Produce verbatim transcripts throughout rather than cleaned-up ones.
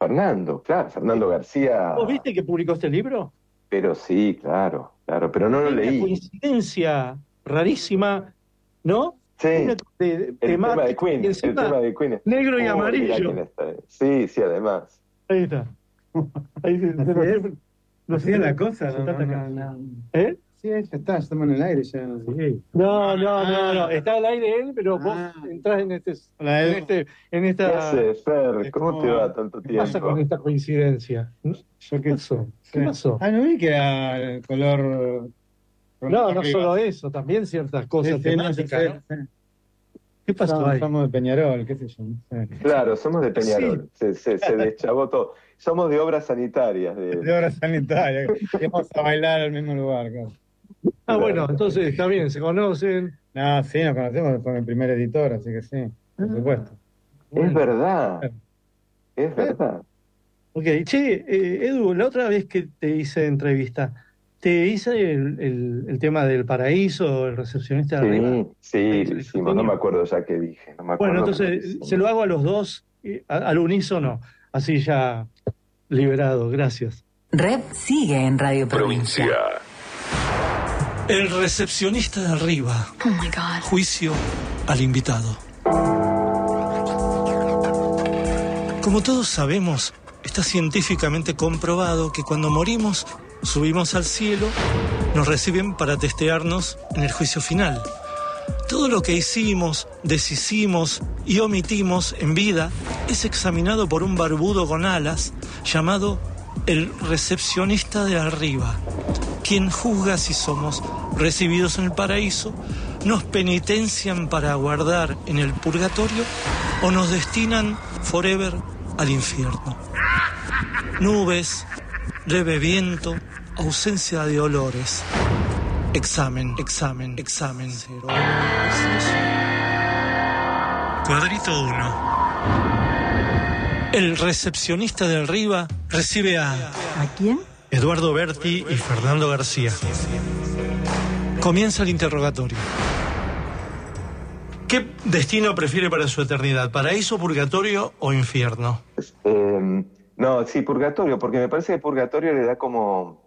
Fernando, claro, Fernando García. ¿Vos viste que publicó este libro? Pero sí, claro, claro, pero no lo Una leí. coincidencia rarísima, ¿no? Sí, Una de, de, el tema de temática, Queen, y el encima tema de Queen. negro y Oh, mirá amarillo. quién está. Sí, sí, además. Ahí está. Ahí se, Así se- es. no Así es la cosa, se no, está no, acá. no, no. ¿Eh? Sí, ya está, ya estamos en el aire ya. Sí. No, no, no, no. Está al aire él, pero vos Ah. entrás en este, Hola, en Edu. este, en ¿Qué esta. haces, Fer? ¿Cómo ¿Cómo te va? va tanto ¿Qué pasa tiempo? con esta coincidencia? ¿Qué Yo que pasó? ¿Qué sí. pasó? Ah, no vi que era el color. No, no solo eso, también ciertas cosas Sí, sí, no, temáticas, yo sé, ¿no? sí. ¿Qué pasó Somos, ahí? somos de Peñarol, qué sé yo. No sé. Claro, somos de Peñarol. Se, se, se deschavó todo. Somos de obras sanitarias. De De... obra sanitaria. Y vamos a bailar al mismo lugar. Claro. Ah, bueno, entonces está bien, se conocen. No, sí, nos conocemos con el primer editor, así que sí, por supuesto. Es verdad, es verdad. Ok, che, eh, Edu, la otra vez que te hice entrevista, te hice el, el, el tema del paraíso, el recepcionista de arriba. Sí, Ahí sí, se lo le hicimos. contenido. No me acuerdo ya qué dije. No me acuerdo, Bueno, pero lo entonces hicimos. se lo hago a los dos, eh, a- al unísono, así ya liberado, gracias. Rep sigue en Radio Provincia. Provincia. El recepcionista de arriba. Oh my God. Juicio al invitado. Como todos sabemos, está científicamente comprobado que cuando morimos, subimos al cielo, nos reciben para testearnos en el juicio final. Todo lo que hicimos, deshicimos y omitimos en vida es examinado por un barbudo con alas llamado el recepcionista de arriba, quien juzga si somos recibidos en el paraíso, nos penitencian para guardar en el purgatorio o nos destinan forever al infierno. Nubes, leve viento, ausencia de olores. Examen, examen, examen. Cero. Cuadrito uno. El recepcionista de arriba recibe a ¿A quién? Eduardo Berti y Fernando García. Comienza el interrogatorio. ¿Qué destino prefiere para su eternidad? ¿Paraíso, purgatorio o infierno? Eh, no, sí, purgatorio, porque me parece que purgatorio le da como...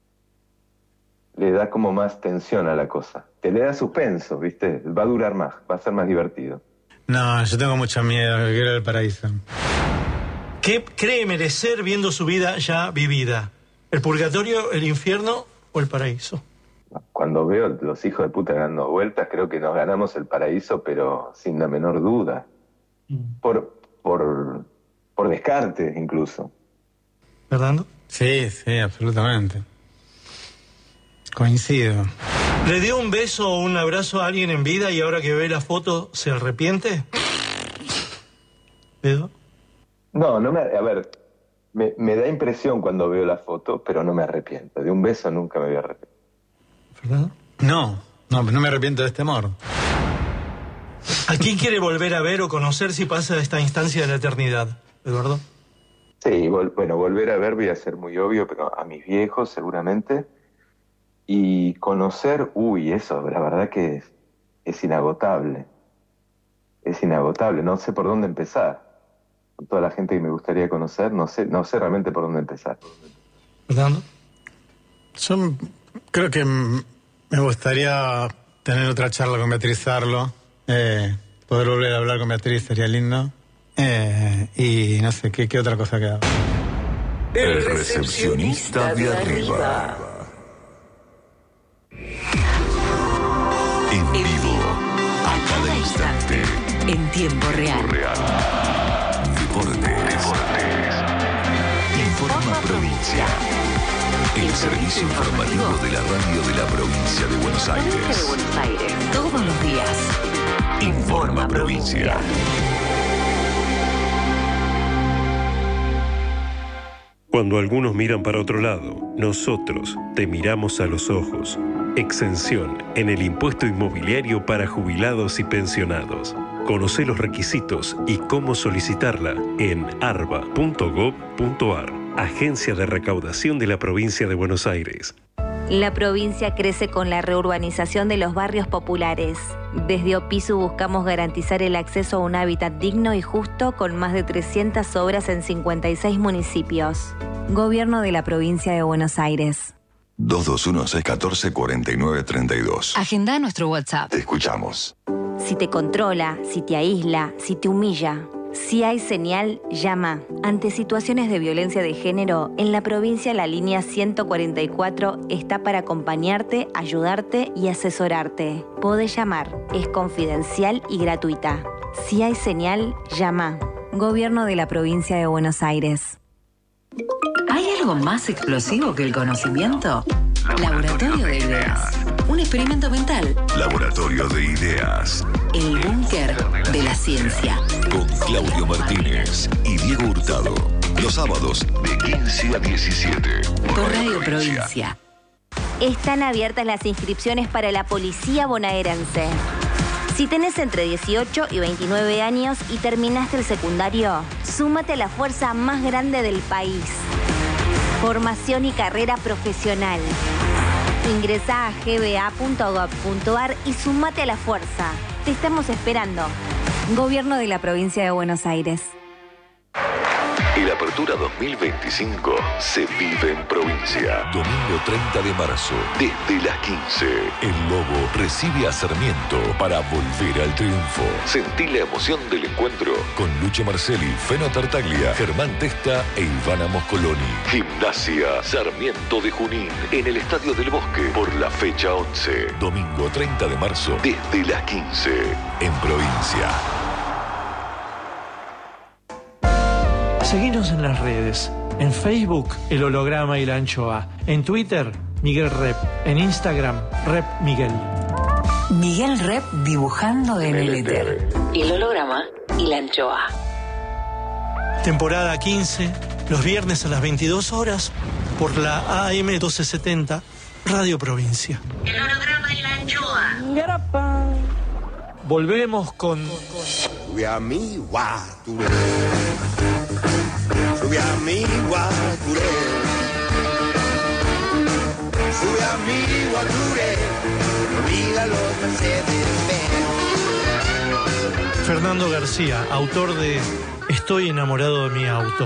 le da como más tensión a la cosa. Te le da suspenso, ¿viste? Va a durar más, va a ser más divertido. No, yo tengo mucho miedo, que quiero el paraíso. ¿Qué cree merecer viendo su vida ya vivida? ¿El purgatorio, el infierno o el paraíso? Cuando veo los hijos de puta dando vueltas, creo que nos ganamos el paraíso, pero sin la menor duda. Por, por, por descarte, incluso. ¿Fernando? Sí, sí, absolutamente. Coincido. ¿Le dio un beso o un abrazo a alguien en vida y ahora que ve la foto se arrepiente? ¿Edu? No, no me... A ver, me, me da impresión cuando veo la foto, pero no me arrepiento. De un beso nunca me voy a arrepentir. ¿Fernando? No, no, no me arrepiento de este amor. ¿A quién quiere volver a ver o conocer si pasa esta instancia de la eternidad, Eduardo? Sí, vol- bueno, volver a ver voy a ser muy obvio, pero a mis viejos seguramente. Y conocer, uy, eso, la verdad que es, es inagotable. Es inagotable, no sé por dónde empezar. Con toda la gente que me gustaría conocer, no sé, no sé realmente por dónde empezar. ¿Fernando? Yo creo que mm, me gustaría tener otra charla con Beatriz Arlo, eh, poder volver a hablar con Beatriz sería lindo. Eh, y no sé, ¿qué, qué otra cosa queda? El recepcionista de arriba. En vivo, a cada instante. En tiempo real. Real. Deportes. Deportes. Informa Provincia. El servicio informativo de la radio de la provincia de Buenos Aires. Buenos Aires. Todos los días. Informa Provincia. Cuando algunos miran para otro lado, nosotros te miramos a los ojos. Exención en el impuesto inmobiliario para jubilados y pensionados. Conoce los requisitos y cómo solicitarla en arba punto gob punto ar, Agencia de Recaudación de la Provincia de Buenos Aires. La provincia crece con la reurbanización de los barrios populares. Desde Opisu buscamos garantizar el acceso a un hábitat digno y justo con más de trescientas obras en cincuenta y seis municipios. Gobierno de la provincia de Buenos Aires. dos dos uno, seis uno cuatro, cuatro nueve tres dos. Agenda nuestro WhatsApp. Te escuchamos. Si te controla, si te aísla, si te humilla, si hay señal, llama. Ante situaciones de violencia de género, en la provincia la línea ciento cuarenta y cuatro está para acompañarte, ayudarte y asesorarte. Podés llamar, es confidencial y gratuita. Si hay señal, llama. Gobierno de la provincia de Buenos Aires. ¿Hay algo más explosivo que el conocimiento? Laboratorio de Ideas. Un experimento mental. Laboratorio de Ideas. El búnker de la ciencia. Con Claudio Martínez y Diego Hurtado. Los sábados de quince a diecisiete. Por Radio Provincia. Están abiertas las inscripciones para la Policía Bonaerense. Si tenés entre dieciocho y veintinueve años y terminaste el secundario, súmate a la fuerza más grande del país. Formación y carrera profesional. Ingresá a g b a punto gov punto a r y sumate a la fuerza. Te estamos esperando. Gobierno de la provincia de Buenos Aires. El Apertura dos mil veinticinco se vive en provincia. Domingo treinta de marzo, desde las quince. El Lobo recibe a Sarmiento para volver al triunfo. Sentí la emoción del encuentro con Lucho Marcelli, Feno Tartaglia, Germán Testa e Ivana Moscoloni. Gimnasia Sarmiento de Junín en el Estadio del Bosque por la fecha once. Domingo treinta de marzo, desde las quince. En provincia. Seguinos en las redes. En Facebook, El Holograma y la Anchoa. En Twitter, Miguel Rep. En Instagram, Rep Miguel. Miguel Rep dibujando en el éter. El Holograma y la Anchoa. Temporada quince, los viernes a las veintidós horas, por la A M doce setenta, Radio Provincia. El Holograma y la Anchoa. Volvemos con... Sube a mi guaturé. Sube a mi guaturé. Sube a mi guaturé. Olvida los Mercedes-Benz. Fernando García, autor de Estoy enamorado de mi auto.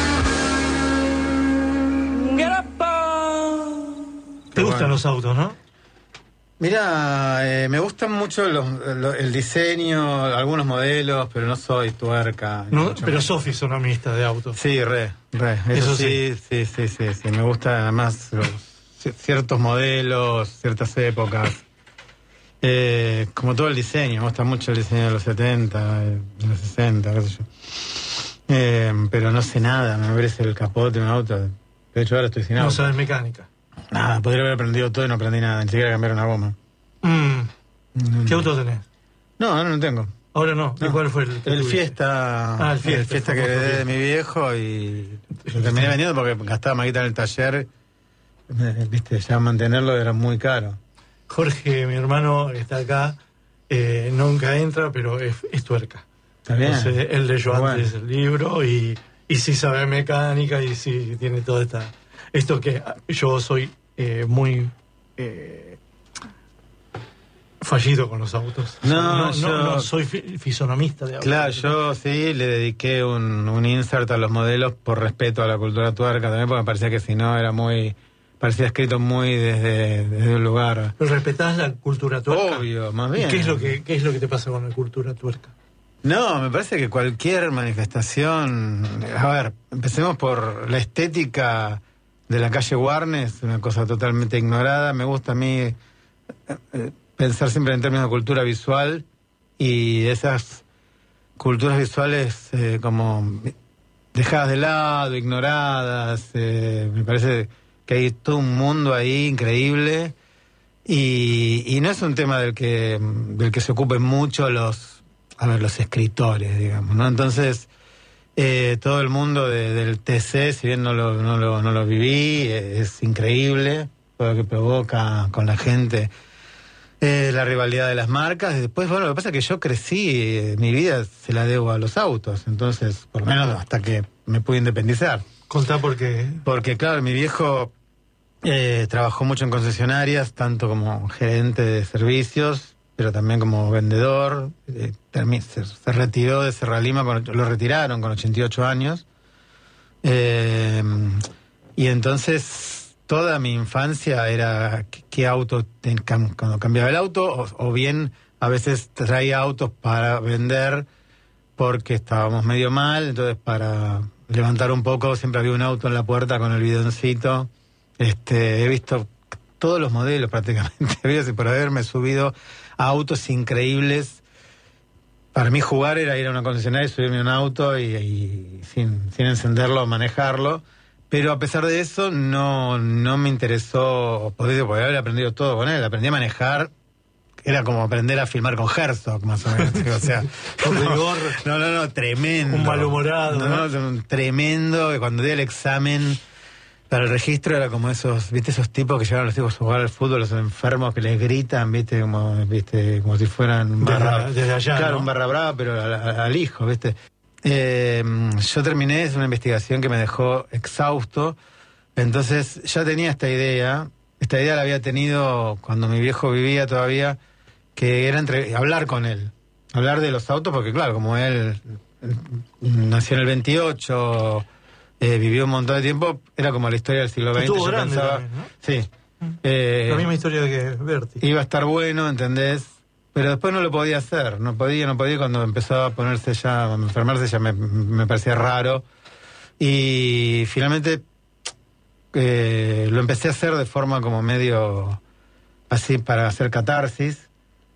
¿Te gustan los autos, no? Mira, eh, me gustan mucho los, los, el diseño, algunos modelos, pero no soy tuerca. No, pero sos fisonomista de autos. Sí, re, re. Eso, Eso sí, sí, sí, sí, sí, sí. Me gustan además los, ciertos modelos, ciertas épocas. Eh, como todo el diseño, me gusta mucho el diseño de los setenta, de los sesenta, qué sé yo. Eh, pero no sé nada, me parece el capote de un auto. De hecho, ahora estoy sin auto. No sabes mecánica. Nada, podría haber aprendido todo y no aprendí nada, ni siquiera cambiar una goma. Mm. ¿Qué no, auto tenés? No, ahora no tengo. Ahora no. ¿Y no. cuál fue el que El Fiesta, ah, el Fiesta, el Fiesta que heredé de mi viejo y lo terminé vendiendo porque gastaba maquita en el taller. Viste, ya mantenerlo era muy caro. Jorge, mi hermano, está acá, eh, nunca entra, pero es, es tuerca. Está bien. Entonces, él leyó bueno. antes el libro y, y sí sabe mecánica y sí tiene toda esta... Esto que yo soy eh, muy eh, fallido con los autos. No, no, yo, no, no soy fi- fisonomista de autos. Claro, yo sí le dediqué un, un insert a los modelos por respeto a la cultura tuerca también, porque me parecía que si no era muy... Parecía escrito muy desde, desde un lugar... ¿Pero respetás la cultura tuerca? Obvio, más bien. ¿Y qué es lo que, qué es lo que te pasa con la cultura tuerca? No, me parece que cualquier manifestación... A ver, empecemos por la estética... de la calle Warnes, una cosa totalmente ignorada. Me gusta a mí eh, eh, pensar siempre en términos de cultura visual y esas culturas visuales eh, como dejadas de lado, ignoradas. Eh, me parece que hay todo un mundo ahí increíble y, y no es un tema del que del que se ocupen mucho los a ver los escritores, digamos, ¿no? Entonces Eh, todo el mundo de, del T C, si bien no lo, no lo, no lo viví, eh, es increíble todo lo que provoca con la gente, eh, la rivalidad de las marcas. Y después, bueno, lo que pasa es que yo crecí, eh, mi vida se la debo a los autos, entonces, por lo menos hasta que me pude independizar. Contá por qué. Porque, claro, mi viejo Eh, trabajó mucho en concesionarias, tanto como gerente de servicios, pero también como vendedor. Eh, termi- se, se retiró de Serra Lima, con, lo retiraron con ochenta y ocho años. Eh, y entonces toda mi infancia era qué, qué auto, ten, cam, cuando cambiaba el auto, o, o bien a veces traía autos para vender porque estábamos medio mal, entonces para levantar un poco siempre había un auto en la puerta con el bidoncito. Este, he visto todos los modelos prácticamente, por haberme subido a autos increíbles. Para mí jugar era ir a una concesionaria y subirme a un auto y, y sin, sin encenderlo, manejarlo. Pero a pesar de eso, no, no me interesó, podría haber aprendido todo con él. Aprendí a manejar, era como aprender a filmar con Herzog, más o menos. O sea, con rigor. No, no, no, tremendo. Un malhumorado. No, no, no, tremendo, que cuando di el examen para el registro era como esos, viste, esos tipos que llevan a los tipos a jugar al fútbol, los enfermos que les gritan, viste, como, viste, como si fueran barra, desde, desde allá, claro, ¿no? un barra brava, pero al, al hijo, viste. Eh, yo terminé, es una investigación que me dejó exhausto, entonces ya tenía esta idea, esta idea la había tenido cuando mi viejo vivía todavía, que era entre, hablar con él, hablar de los autos, porque claro, como él, él nació en el veintiocho, Eh, vivió un montón de tiempo, era como la historia del siglo veinte. Estuvo yo grande pensaba, también, ¿no? Sí. Eh, la misma historia que Berti. Iba a estar bueno, ¿entendés? Pero después no lo podía hacer, no podía, no podía. Cuando empezó a ponerse ya, a enfermarse ya me, me parecía raro. Y finalmente eh, lo empecé a hacer de forma como medio así para hacer catarsis.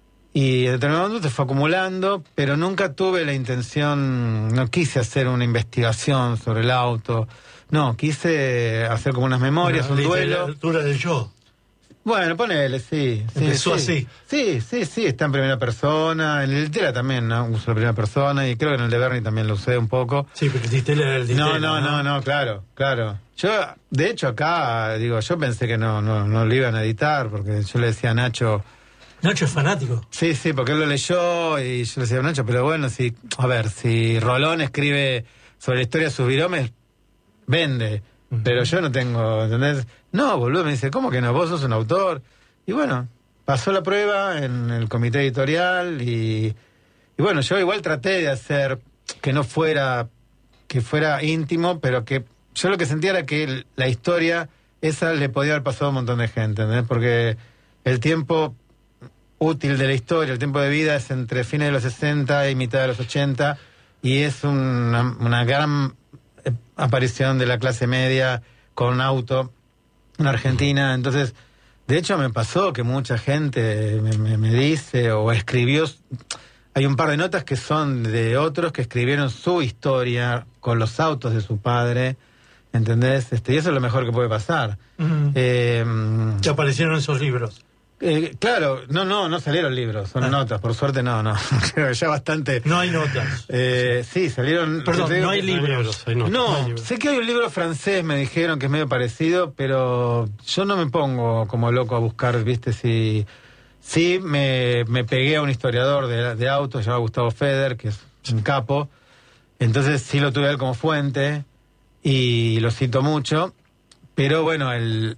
Y en determinado momento se fue acumulando, pero nunca tuve la intención, no quise hacer una investigación sobre el auto, no, quise hacer como unas memorias, Una un duelo. literatura del yo. Bueno, ponele, sí. sí Empezó sí. así. Sí, sí, sí, está en primera persona, en el Tela también, ¿no? Uso la primera persona, y creo que en el de Bernie también lo usé un poco. Sí, porque el Tistela era el Tistela. No, no, no, no, claro, claro. Yo, de hecho, acá, digo, yo pensé que no, no, no lo iban a editar, porque yo le decía a Nacho... Nacho es fanático. Sí, sí, porque él lo leyó y yo le decía, Nacho, pero bueno, si, a ver, si Rolón escribe sobre la historia de sus viromes, vende, uh-huh. Pero yo no tengo, ¿entendés? No, boludo, me dice, ¿cómo que no? Vos sos un autor. Y bueno, pasó la prueba en el comité editorial y, y bueno, yo igual traté de hacer que no fuera, que fuera íntimo, pero que yo lo que sentía era que el, la historia, esa le podía haber pasado a un montón de gente, ¿entendés? Porque el tiempo útil de la historia, el tiempo de vida es entre fines de los sesenta y mitad de los ochenta, y es una, una gran aparición de la clase media con auto en Argentina. Entonces, de hecho me pasó que mucha gente me, me, me dice o escribió, hay un par de notas que son de otros que escribieron su historia con los autos de su padre, ¿entendés? Este, y eso es lo mejor que puede pasar. Uh-huh. Eh, ¿Te aparecieron esos libros? Eh, claro, no, no, no salieron libros, son ah. notas, por suerte no, no, creo que ya bastante. No hay notas. Eh, sí, salieron. Perdón, digo, no hay libros. Hay notas, no, no hay libros. Sé que hay un libro francés, me dijeron que es medio parecido, pero yo no me pongo como loco a buscar, viste, si. Sí, me, me pegué a un historiador de, de autos llamado Gustavo Feder, que es un capo, entonces sí lo tuve a él como fuente y lo cito mucho, pero bueno, el,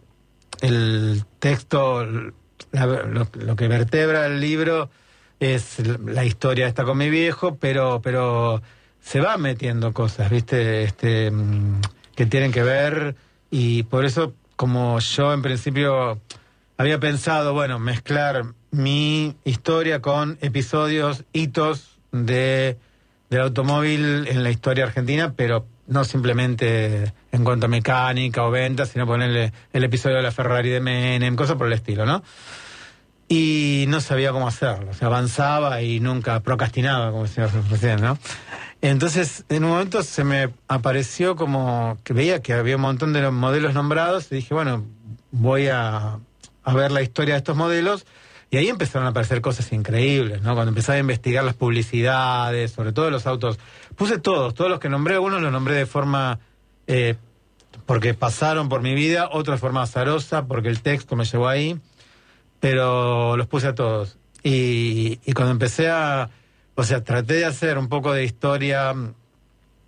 el texto. La, lo, lo que vertebra el libro es la historia esta con mi viejo, pero pero se van metiendo cosas, viste, este que tienen que ver, y por eso, como yo en principio había pensado, bueno, mezclar mi historia con episodios, hitos de del automóvil en la historia argentina, pero no simplemente en cuanto a mecánica o ventas, sino ponerle el episodio de la Ferrari de Menem, cosas por el estilo, ¿no? Y no sabía cómo hacerlo, o sea, avanzaba y nunca procrastinaba, como decía recién, ¿no? Entonces, en un momento se me apareció como que veía que había un montón de modelos nombrados y dije, bueno, voy a, a ver la historia de estos modelos, y ahí empezaron a aparecer cosas increíbles, ¿no? Cuando empecé a investigar las publicidades, sobre todo los autos, puse todos, todos los que nombré, algunos los nombré de forma, eh, porque pasaron por mi vida, otros de forma azarosa, porque el texto me llevó ahí, pero los puse a todos. Y, y cuando empecé a, o sea, traté de hacer un poco de historia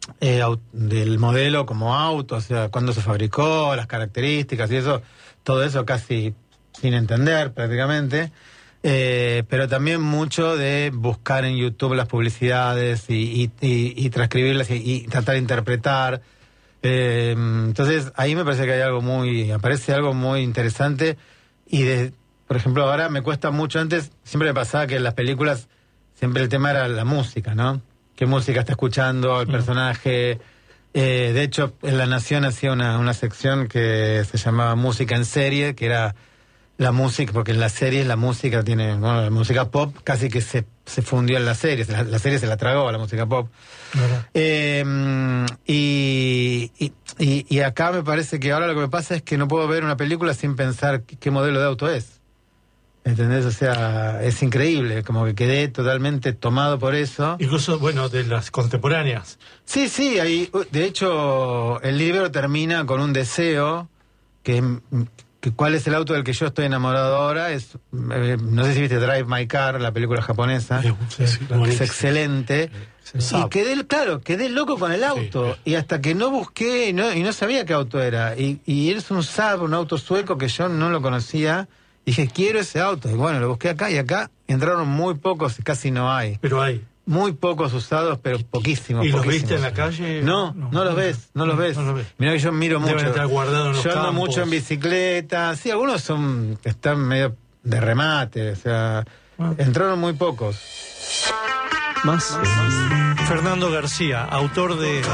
eh, del modelo como auto, o sea, cuándo se fabricó, las características y eso, todo eso casi sin entender prácticamente. Eh, pero también mucho de buscar en YouTube las publicidades y, y, y, y transcribirlas y, y tratar de interpretar. Eh, entonces ahí me parece que hay algo muy, aparece algo muy interesante y de, por ejemplo, ahora me cuesta mucho. Antes siempre me pasaba que en las películas siempre el tema era la música, ¿no? ¿Qué música está escuchando el personaje? Eh, de hecho, en La Nación hacía una, una sección que se llamaba Música en Serie, que era la música, porque en las series la música tiene, bueno, la música pop casi que se, se fundió en las series, la, la serie se la tragó a la música pop. Eh, y, y, y, y acá me parece que ahora lo que me pasa es que no puedo ver una película sin pensar qué, qué modelo de auto es. ¿Entendés? O sea, es increíble, como que quedé totalmente tomado por eso. Incluso, bueno, de las contemporáneas. Sí, sí, hay, de hecho, el libro termina con un deseo que... que ¿cuál es el auto del que yo estoy enamorado ahora? Es, eh, no sé si viste Drive My Car, la película japonesa, sí, sí, que es excelente. Sí, y quedé, claro, quedé loco con el auto. Sí. Y hasta que no busqué y no, y no sabía qué auto era. Y, y es un Saab, un auto sueco que yo no lo conocía. Dije, quiero ese auto. Y bueno, lo busqué acá y acá entraron muy pocos, casi no hay. Pero hay. Muy pocos usados, pero poquísimos. ¿Y los poquísimos. viste en la calle? No, no, no los ves, no los ves. No los ves. Mirá que yo miro mucho. Deben estar guardados en los Yo ando campos. mucho en bicicleta. Sí, algunos son están medio de remate, o sea, ah. entraron muy pocos. Más. Fernando García, autor de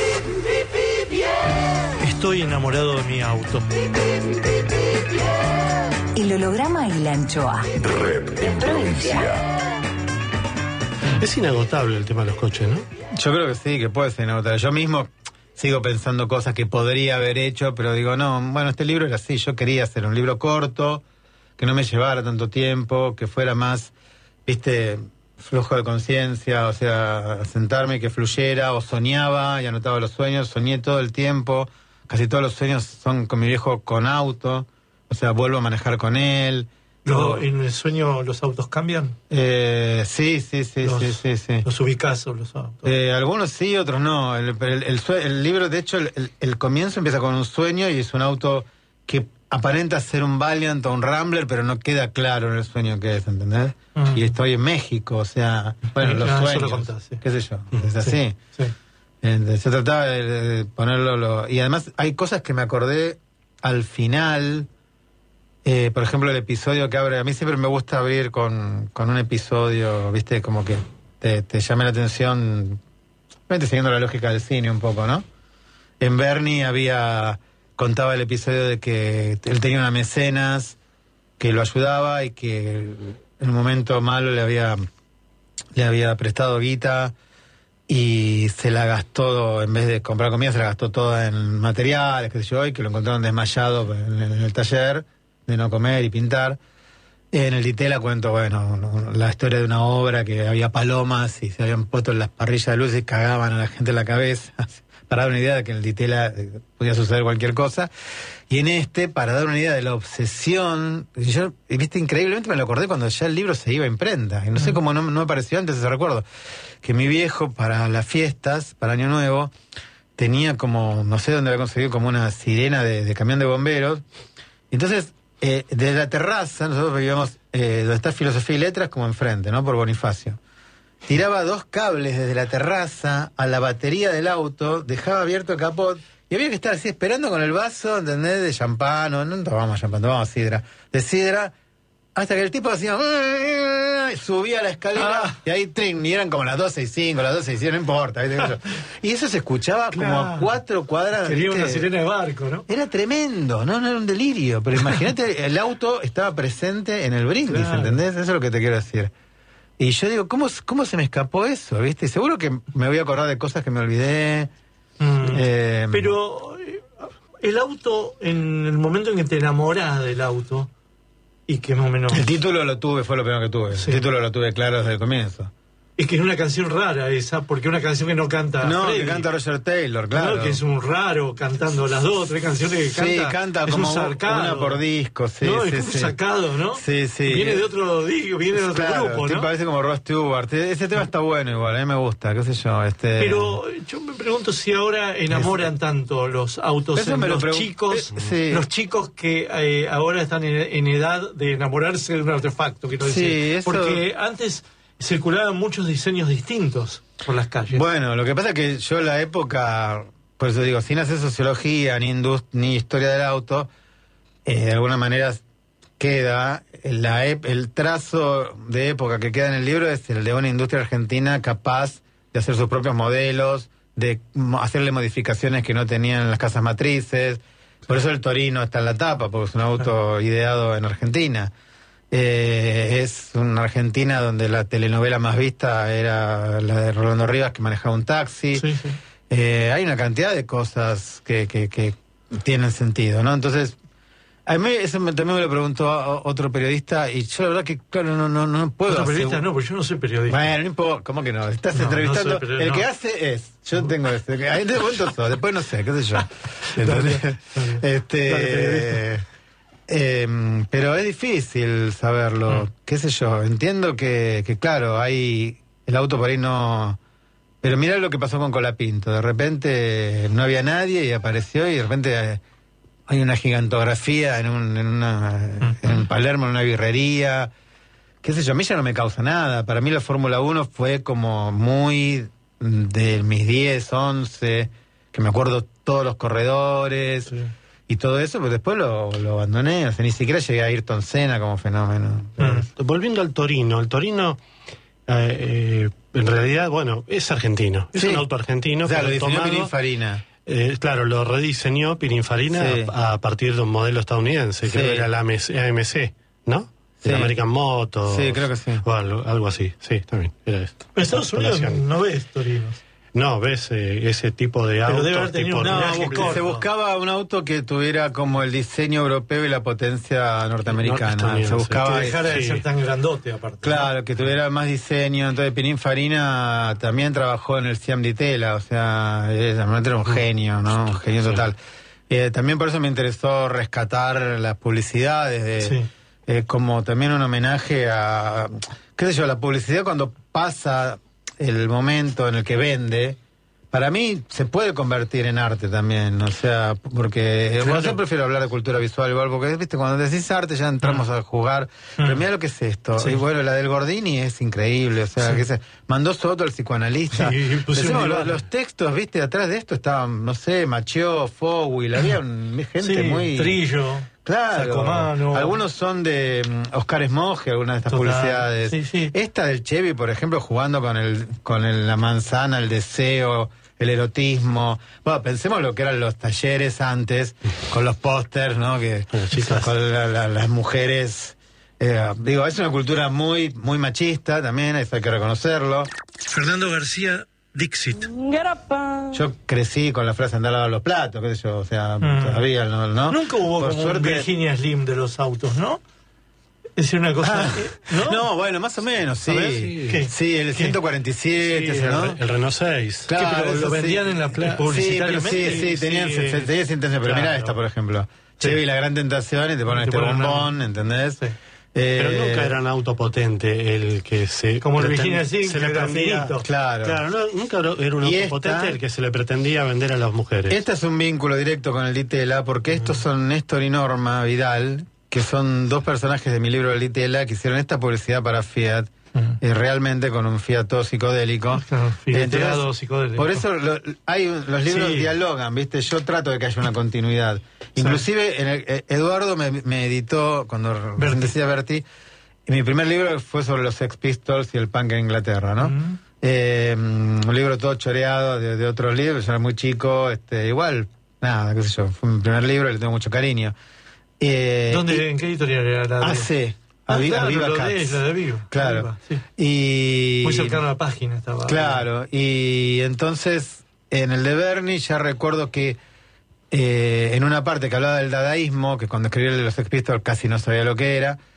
Estoy enamorado de mi auto. El holograma y la anchoa. Rep en provincia. Es inagotable el tema de los coches, ¿no? Yo creo que sí, que puede ser inagotable. Yo mismo sigo pensando cosas que podría haber hecho, pero digo, no, bueno, este libro era así. Yo quería hacer un libro corto, que no me llevara tanto tiempo, que fuera más, viste, flujo de conciencia, o sea, sentarme y que fluyera, o soñaba y anotaba los sueños. Soñé todo el tiempo. Casi todos los sueños son con mi viejo con auto, o sea, vuelvo a manejar con él. ¿Lo, ¿En el sueño los autos cambian? Eh, sí, sí, sí, los, sí, sí, sí. ¿Los ubicás o los autos? Eh, algunos sí, otros no. El, el, el, el libro, de hecho, el, el, el comienzo empieza con un sueño y es un auto que aparenta ser un Valiant o un Rambler, pero no queda claro en el sueño qué es, ¿entendés? Uh-huh. Y estoy en México, o sea, bueno, los ah, sueños, lo contás, sí. qué sé yo, es así. Sí, sí. Entonces, yo trataba de, de ponerlo... Lo, y además hay cosas que me acordé al final... Eh, por ejemplo, el episodio que abre... A mí siempre me gusta abrir con, con un episodio, ¿viste? Como que te, te llame la atención, siguiendo la lógica del cine un poco, ¿no? En Bernie había... Contaba el episodio de que él tenía una mecenas que lo ayudaba y que en un momento malo le había, le había prestado guita y se la gastó, en vez de comprar comida, se la gastó toda en materiales, qué sé yo, y que lo encontraron desmayado en, en el taller de no comer y pintar. En el Ditela cuento, bueno, la historia de una obra que había palomas y se habían puesto en las parrillas de luz y cagaban a la gente en la cabeza, para dar una idea de que en el Ditela podía suceder cualquier cosa. Y en este, para dar una idea de la obsesión, yo, viste, increíblemente me lo acordé cuando ya el libro se iba a imprenta, y no sé cómo no, no me apareció antes ese recuerdo, que mi viejo para las fiestas, para Año Nuevo, tenía como, no sé dónde había conseguido, como una sirena de, de camión de bomberos. Entonces, Eh, de la terraza, nosotros vivíamos eh, donde está Filosofía y Letras, como enfrente, ¿no? Por Bonifacio. Tiraba dos cables desde la terraza a la batería del auto, dejaba abierto el capot, y había que estar así esperando con el vaso, ¿entendés? De champán, no, no tomamos champán, tomamos sidra. De sidra, hasta que el tipo hacía... subía la escalera, ah. y ahí trin, y eran como las doce y cinco, las doce y cinco, no importa. ¿Viste? Y eso se escuchaba claro. como a cuatro cuadras. Sería una sirena de barco, ¿no? Era tremendo, no, no era un delirio. Pero imagínate, el auto estaba presente en el brindis, claro. ¿entendés? Eso es lo que te quiero decir. Y yo digo, ¿cómo, cómo se me escapó eso? ¿Viste? Seguro que me voy a acordar de cosas que me olvidé. Mm. Eh, Pero el auto, en el momento en que te enamorás del auto, y que más o menos... El título lo tuve, fue lo primero que tuve. Sí. El título lo tuve claro desde el comienzo. Es que es una canción rara esa, porque es una canción que no canta No, Freddy, que canta Roger Taylor, claro. ¿no? Que es un raro cantando las dos o tres canciones que canta. Sí, canta es como un sacado. una por disco, sí, no, sí, es como sí. un sacado, ¿no? Sí, sí. Viene de otro disco, viene de otro Claro, grupo, te ¿no? parece como Ross Stewart. Ese tema está bueno igual, a mí me gusta, qué sé yo. Este... Pero yo me pregunto si ahora enamoran es... tanto los autos, Eso me los lo pregun- chicos, eh, sí. los chicos que eh, ahora están en, en edad de enamorarse de un artefacto, quiero decir. Sí, eso... Porque antes circulaban muchos diseños distintos por las calles. Bueno, lo que pasa es que yo en la época, por eso digo, sin hacer sociología ni, indust- ni historia del auto, eh, de alguna manera queda, la ep- el trazo de época que queda en el libro es el de una industria argentina capaz de hacer sus propios modelos, de mo- hacerle modificaciones que no tenían en las casas matrices. Por eso el Torino está en la tapa, porque es un auto ideado en Argentina. Eh, es una Argentina donde la telenovela más vista era la de Rolando Rivas, que manejaba un taxi. Sí, sí. Eh, hay una cantidad de cosas que, que, que tienen sentido, ¿no? Entonces, a mí eso me, también me lo preguntó a otro periodista y yo la verdad que, claro, no, no, no puedo ¿Otro hacer... periodista? No, porque yo no soy periodista. Bueno, no importa, ¿cómo que no? Estás No, entrevistando, no soy periodista, el que no. hace es, yo tengo este, ahí de momento todo, después no sé, qué sé yo. Entonces, Dale, dale. este... Dale, Eh, pero es difícil saberlo, Mm. qué sé yo, entiendo que, que claro, hay el auto por ahí no... Pero mirá lo que pasó con Colapinto, de repente no había nadie y apareció y de repente eh, hay una gigantografía en un, en, una, en Palermo, en una birrería, qué sé yo, a mí ya no me causa nada, para mí la Fórmula uno fue como muy de mis diez, once, que me acuerdo todos los corredores... Sí. Y todo eso, pero después lo, lo abandoné, o sea, ni siquiera llegué a Ayrton Senna como fenómeno. Mm. Volviendo al Torino, el Torino, eh, eh, en realidad, bueno, es argentino, es Sí. un auto argentino. O sea, pero lo diseñó tomado- Pininfarina. Eh, claro, lo rediseñó Pininfarina Sí. a, a partir de un modelo estadounidense, Sí. creo que era la A M C, ¿no? Sí. El American Motors. Sí, creo que sí. O algo, algo así, sí, también, era esto. En Estados Unidos Instalación. no ves torinos. No, ves eh, ese tipo de Pero autos. debe haber tenido tipo- un No, viaje busca- corto. se buscaba un auto que tuviera como el diseño europeo y la potencia norteamericana. Norteestadounidense. Se buscaba Que dejara de sí. ser tan grandote, aparte. Claro, que tuviera más diseño. Entonces Pininfarina también trabajó en el Siam di Tela, o sea, es- realmente era un genio, ¿no? Un genio Sí. total. Eh, también por eso me interesó rescatar las publicidades, de, Sí. eh, como también un homenaje a, qué sé yo, la publicidad cuando pasa el momento en el que vende, para mí se puede convertir en arte también, o sea, porque Claro. bueno, yo prefiero hablar de cultura visual igual, porque viste, cuando decís arte ya entramos a jugar, pero mira lo que es esto, Sí. y bueno, la del Gordini es increíble, o sea, Sí. que se mandó Soto el psicoanalista. Sí, puso un Decimos, diván. los, los textos, viste, atrás de esto estaban, no sé, Machió, Fowell, había un- gente Sí, muy... Trillo, Claro, Sacomano. algunos son de mm, Oscar Esmoge, algunas de estas Total, publicidades. sí, sí. Esta del Chevy, por ejemplo, jugando con el con el- la manzana, el deseo, el erotismo. Bueno, pensemos lo que eran los talleres antes, con los pósters, ¿no? Que Las chicas. con la- la- las mujeres. eh, digo, es una cultura muy muy machista también, eso hay que reconocerlo. Fernando García, Dixit. Yo crecí con la frase andar a lavar los platos, qué sé yo, o sea, Mm. todavía no, ¿no? Nunca hubo Por como suerte- un Virginia Slim de los autos, ¿no? Es decir, una cosa... Ah, eh, ¿no? ¿no? bueno, más o menos, sí. A ver, sí. ¿Qué? Sí, el ¿Qué? ciento cuarenta y siete, Sí, ¿no? el, el Renault seis. ¿Qué, pero eso lo vendían sí. en la pla- Sí, pero publicitariamente? sí, sí, tenían, Sí, se, se- tenía esa intención, pero claro. mirá esta, por ejemplo. Sí. Chevy, la gran tentación, y te ponen Te este ponen una- bombón, ¿entendés? Sí. Pero Eh, nunca era un auto potente el que se... Como el preten- Virginia Slim, se que le era pretendía... finito. Claro. Claro, no, nunca era un Y auto esta- potente el que se le pretendía vender a las mujeres. Este es un vínculo directo con el Ditela, porque estos son Néstor y Norma Vidal, que son dos personajes de mi libro del Ditela, que hicieron esta publicidad para Fiat, Ujú. eh, realmente con un Fiat todo psicodélico. Claro, fileteado, Entonces, psicodélico. Por eso lo- hay un- los libros Sí. dialogan, ¿viste? Yo trato de que haya una continuidad. Inclusive en el- eh, Eduardo me, me editó, cuando Berti. recién decía Berti, y mi primer libro fue sobre los Sex Pistols y el punk en Inglaterra, ¿no? Ujú. Eh, un libro todo choreado de, de otros libros, yo era muy chico, este, igual, nada, qué sé yo, fue mi primer libro y le tengo mucho cariño. Eh, ¿Dónde, y- ¿En qué editorial era la de...? A C, Ah, Avi- claro, Aviva lo de, Cats. la de Viva. Claro. Aviva, sí. Y... Muy cercano a la página estaba. Claro, y entonces en el de Bernie ya recuerdo que eh, en una parte que hablaba del dadaísmo, que cuando escribí el de los Sex Pistols casi no sabía lo que era,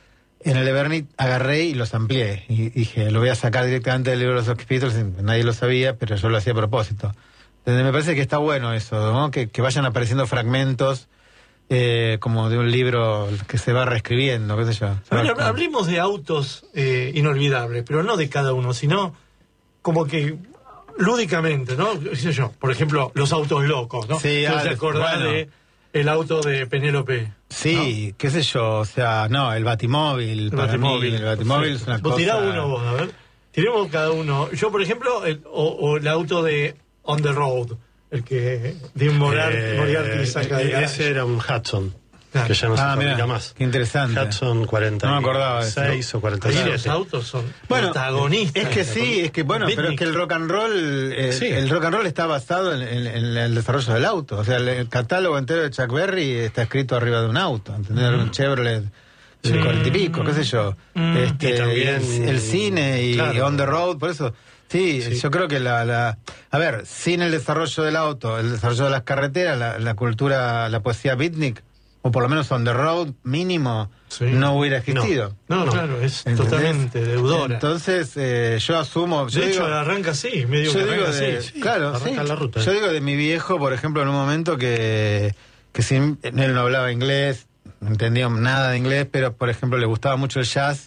en el Evernight agarré y los amplié. Y dije, lo voy a sacar directamente del libro de los Sex Pistols. Nadie lo sabía, pero yo lo hacía a propósito. Entonces, me parece que está bueno eso, ¿no? Que, que vayan apareciendo fragmentos eh, como de un libro que se va reescribiendo, qué sé yo. A ver, hablemos de autos eh, inolvidables, pero no de cada uno, sino como que lúdicamente, ¿no? ¿Qué sé yo? Por ejemplo, los autos locos, ¿no? Sí, ¿No te acordás bueno. de el auto de Penélope? Sí, ¿no? Qué sé yo, o sea, no, el Batimóvil, El para Batimóvil. mí, el Batimóvil es una Vos cosa... tirá uno vos, a ver. Tiremos cada uno. Yo, por ejemplo, el, o, o el auto de On the Road, el que de Moriarty, Eh, Moriarty saca de garage. ese era un Hudson, Claro. que ya no se Ah, fabrica mirá, más. qué interesante. Hudson cuarenta y No me acordaba de eso. seis o cuarenta y Ahí siete. los autos son Bueno, protagonistas. es que sí, es que bueno, pero es que el rock and roll, eh, Sí. el rock and roll está basado en, en- en el desarrollo del auto. O sea, el, el catálogo entero de Chuck Berry está escrito arriba de un auto, ¿entendés? Un Chevrolet de Sí. cuarenta y pico, qué sé yo. Mm. Este, Y también- el, el cine y Claro. On the Road, por eso. Sí, Sí. yo creo que la, la... A ver, sin el desarrollo del auto, el desarrollo de las carreteras, la, la cultura, la poesía beatnik, o por lo menos On the Road mínimo, Sí. no hubiera existido. No, claro, es ¿Entendés? totalmente deudora. Entonces, eh, yo asumo... yo de hecho, digo- arranca así, medio yo que digo arranca de, así. claro, arranca sí. la ruta. Yo digo de mi viejo, por ejemplo, en un momento que, que sin, él no hablaba inglés, no entendía nada de inglés, pero por ejemplo le gustaba mucho el jazz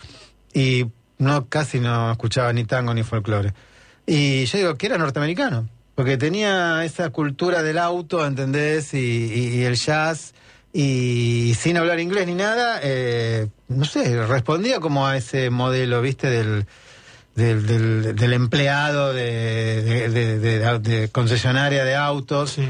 y no casi no escuchaba ni tango ni folclore. Y yo digo que era norteamericano, porque tenía esa cultura del auto, ¿entendés? Y, y- y el jazz, y sin hablar inglés ni nada, eh, no sé, respondía como a ese modelo, ¿viste? Del, del, del, del empleado de, de, de- de- de concesionaria de autos. Sí.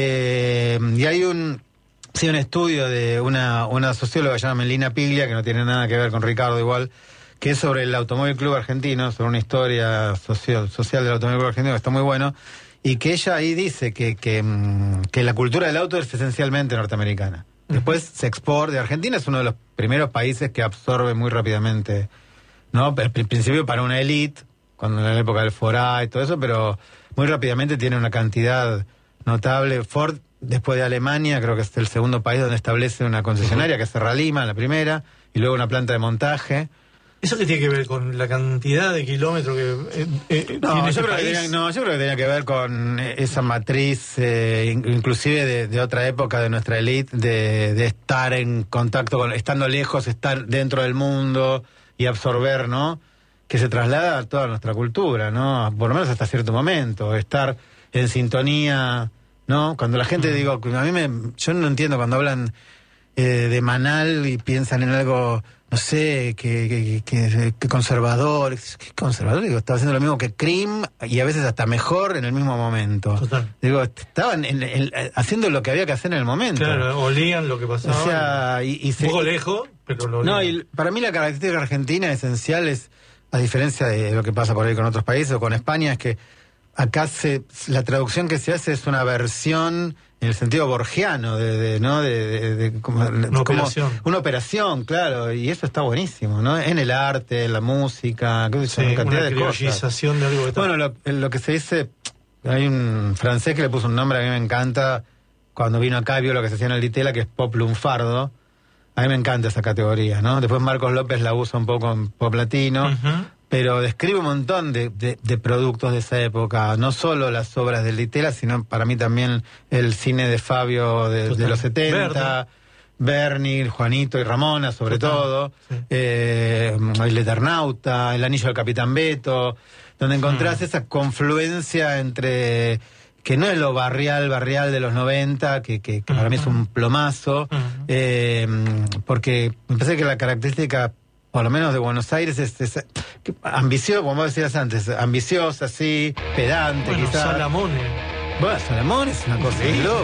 Eh, y hay un, sí, un estudio de una, una socióloga llamada Melina Piglia, que no tiene nada que ver con Ricardo igual, que es sobre el Automóvil Club Argentino, sobre una historia social, social del Automóvil Club Argentino, que está muy bueno, y que ella ahí dice que, que, mm, que la cultura del auto es esencialmente norteamericana. Después se exporta, Argentina es uno de los primeros países que absorbe muy rápidamente, ¿no? Al principio para una élite, cuando en la época del Forá y todo eso, pero muy rápidamente tiene una cantidad notable. Ford, después de Alemania, creo que es el segundo país donde establece una concesionaria, que es Serra Lima, la primera, y luego una planta de montaje. ¿Eso qué tiene que ver con la cantidad de kilómetros que eh, eh, No, tiene yo ese creo que país? tenía, no, yo creo que tenía que ver con eh, esa matriz, eh, in- inclusive de, de otra época de nuestra élite, de, de estar en contacto con, estando lejos, estar dentro del mundo y absorber, ¿no? Que se traslada a toda nuestra cultura, ¿no? Por lo menos hasta cierto momento, estar en sintonía, ¿no? Cuando la gente, digo, a mí me, yo no entiendo cuando hablan eh, de Manal y piensan en algo, no sé, que, que, que, que conservador. ¿Qué conservador? Digo, estaba haciendo lo mismo que Cream y a veces hasta mejor en el mismo momento. Total. Digo, estaban en- en- haciendo lo que había que hacer en el momento. Claro, olían lo que pasaba. O sea, y, y un se- poco lejos, pero lo no, olían. y para mí la característica argentina esencial es, a diferencia de lo que pasa por ahí con otros países o con España, es que acá se, la traducción que se hace es una versión en el sentido borgiano, de, de, ¿no? De, de- de- como, Una como- operación. una operación, claro, y eso está buenísimo, ¿no? En el arte, en la música, qué sé yo, Sí, una cantidad una de cosas. criollización de algo que está... Bueno, lo, lo que se dice, hay un francés que le puso un nombre que a mí me encanta, cuando vino acá y vio lo que se hacía en el Ditela, que es pop lunfardo. A mí me encanta esa categoría, ¿no? Después Marcos López la usa un poco en pop latino, Ujú. pero describe un montón de, de- de productos de esa época, no solo las obras del Ditela, sino para mí también el cine de Fabio de, de Total. los setenta, Bernie, Juanito y Ramona sobre Total. todo, Sí. eh, El Eternauta, El Anillo del Capitán Beto, donde encontrás Mm. esa confluencia entre, que no es lo barrial, barrial de los noventa, que, que, que para mí es un plomazo, Ujú. eh, porque me parece que la característica, por lo menos de Buenos Aires, es, es ambiciosa, como vos decías antes, ambiciosa, sí, pedante, Bueno, quizás. Salamone. Bueno, Salamón es una cosa de locos.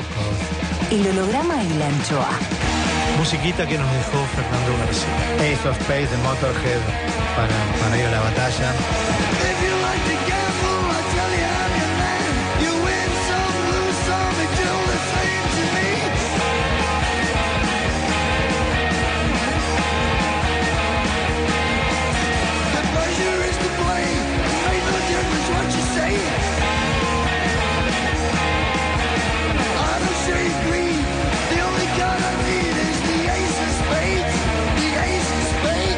El holograma y la anchoa. Musiquita que nos dejó Fernando García. Ace of Space de Motorhead para, para ir a la batalla. If you like to gamble, I tell you I'm your man. You win some, lose some, and do the same to me. The pleasure is to blame. It made no difference what you say. I don't shade green. The only card I need is the ace of spades. The ace of spades.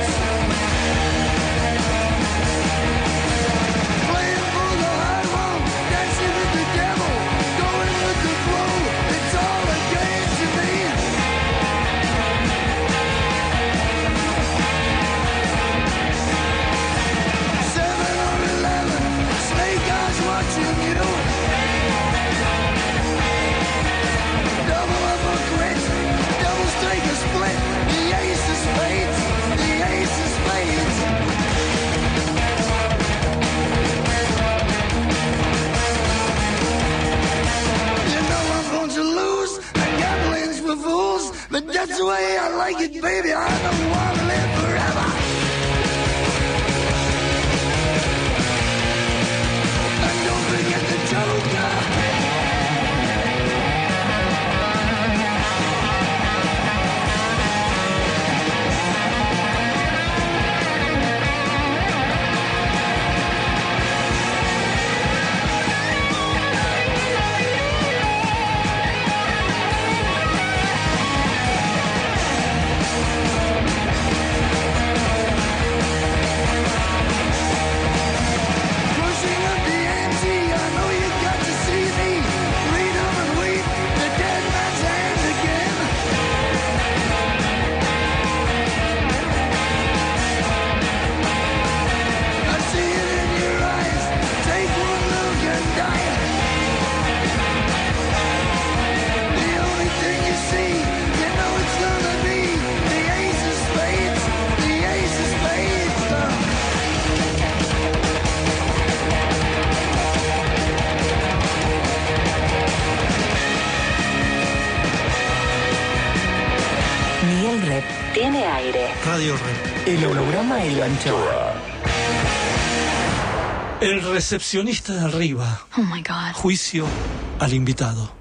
But that's the way I like it, baby. I don't want to live forever. And don't forget the Joker. Tiene aire. Radio Rep. El holograma y la anchoa. El recepcionista de arriba. Oh my God. Juicio al invitado.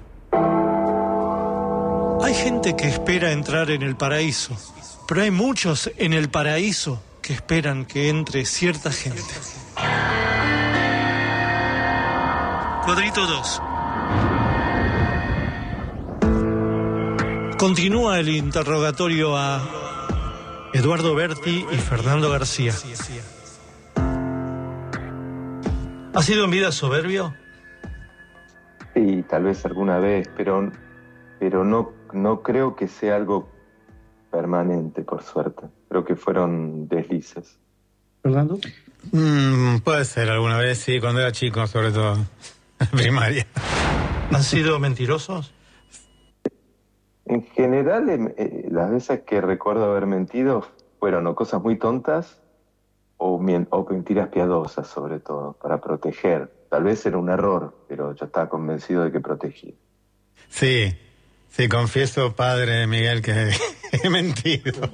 Hay gente que espera entrar en el paraíso, pero hay muchos en el paraíso que esperan que entre cierta gente. Cuadrito dos. Continúa el interrogatorio a Eduardo Berti y Fernando García. ¿Ha sido en vida soberbio? Sí, tal vez alguna vez, pero, pero no, no creo que sea algo permanente, por suerte. Creo que fueron deslices. ¿Fernando? Mm, puede ser alguna vez, sí, cuando era chico, sobre todo en primaria. ¿Han sido mentirosos? En general, eh, las veces que recuerdo haber mentido fueron o cosas muy tontas o, mien- o mentiras piadosas, sobre todo, para proteger. Tal vez era un error, pero yo estaba convencido de que protegía. Sí, sí, confieso, padre Miguel, que he mentido.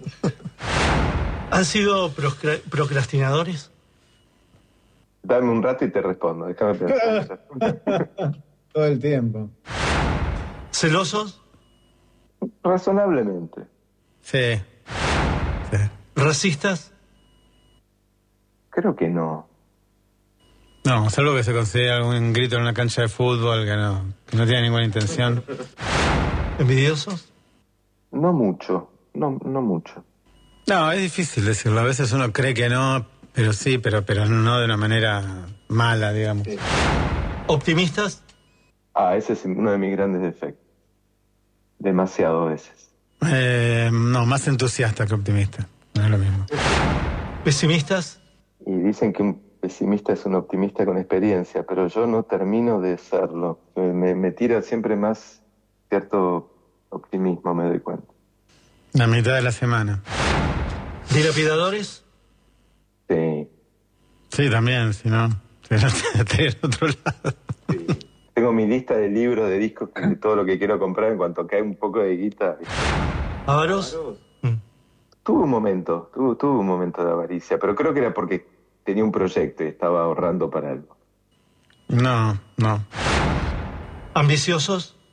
¿Han sido procra- procrastinadores? Dame un rato y te respondo, déjame pensar. Todo el tiempo. ¿Celosos? Razonablemente. Sí. sí. ¿Racistas? Creo que no. No, salvo que se considere algún grito en una cancha de fútbol que no, que no tiene ninguna intención. ¿Envidiosos? No mucho, no, no mucho. No, es difícil decirlo. A veces uno cree que no, pero sí, pero, pero no de una manera mala, digamos. ¿Optimistas? Ah, ese es uno de mis grandes defectos. Demasiado veces. Eh, no, más entusiasta que optimista. No es lo mismo. ¿Pesimistas? Y dicen que un pesimista es un optimista con experiencia, pero yo no termino de serlo. Me, me tira siempre más cierto optimismo, me doy cuenta. La mitad de la semana. ¿Dilapidadores? Sí. Sí, también, si no, estaría en otro lado. Sí. Tengo mi lista de libros, de discos, de todo lo que quiero comprar en cuanto cae un poco de guita. ¿Avaros? Mm. Tuve un momento, tuve, tuve un momento de avaricia, pero creo que era porque tenía un proyecto y estaba ahorrando para algo. No, no. ¿Ambiciosos?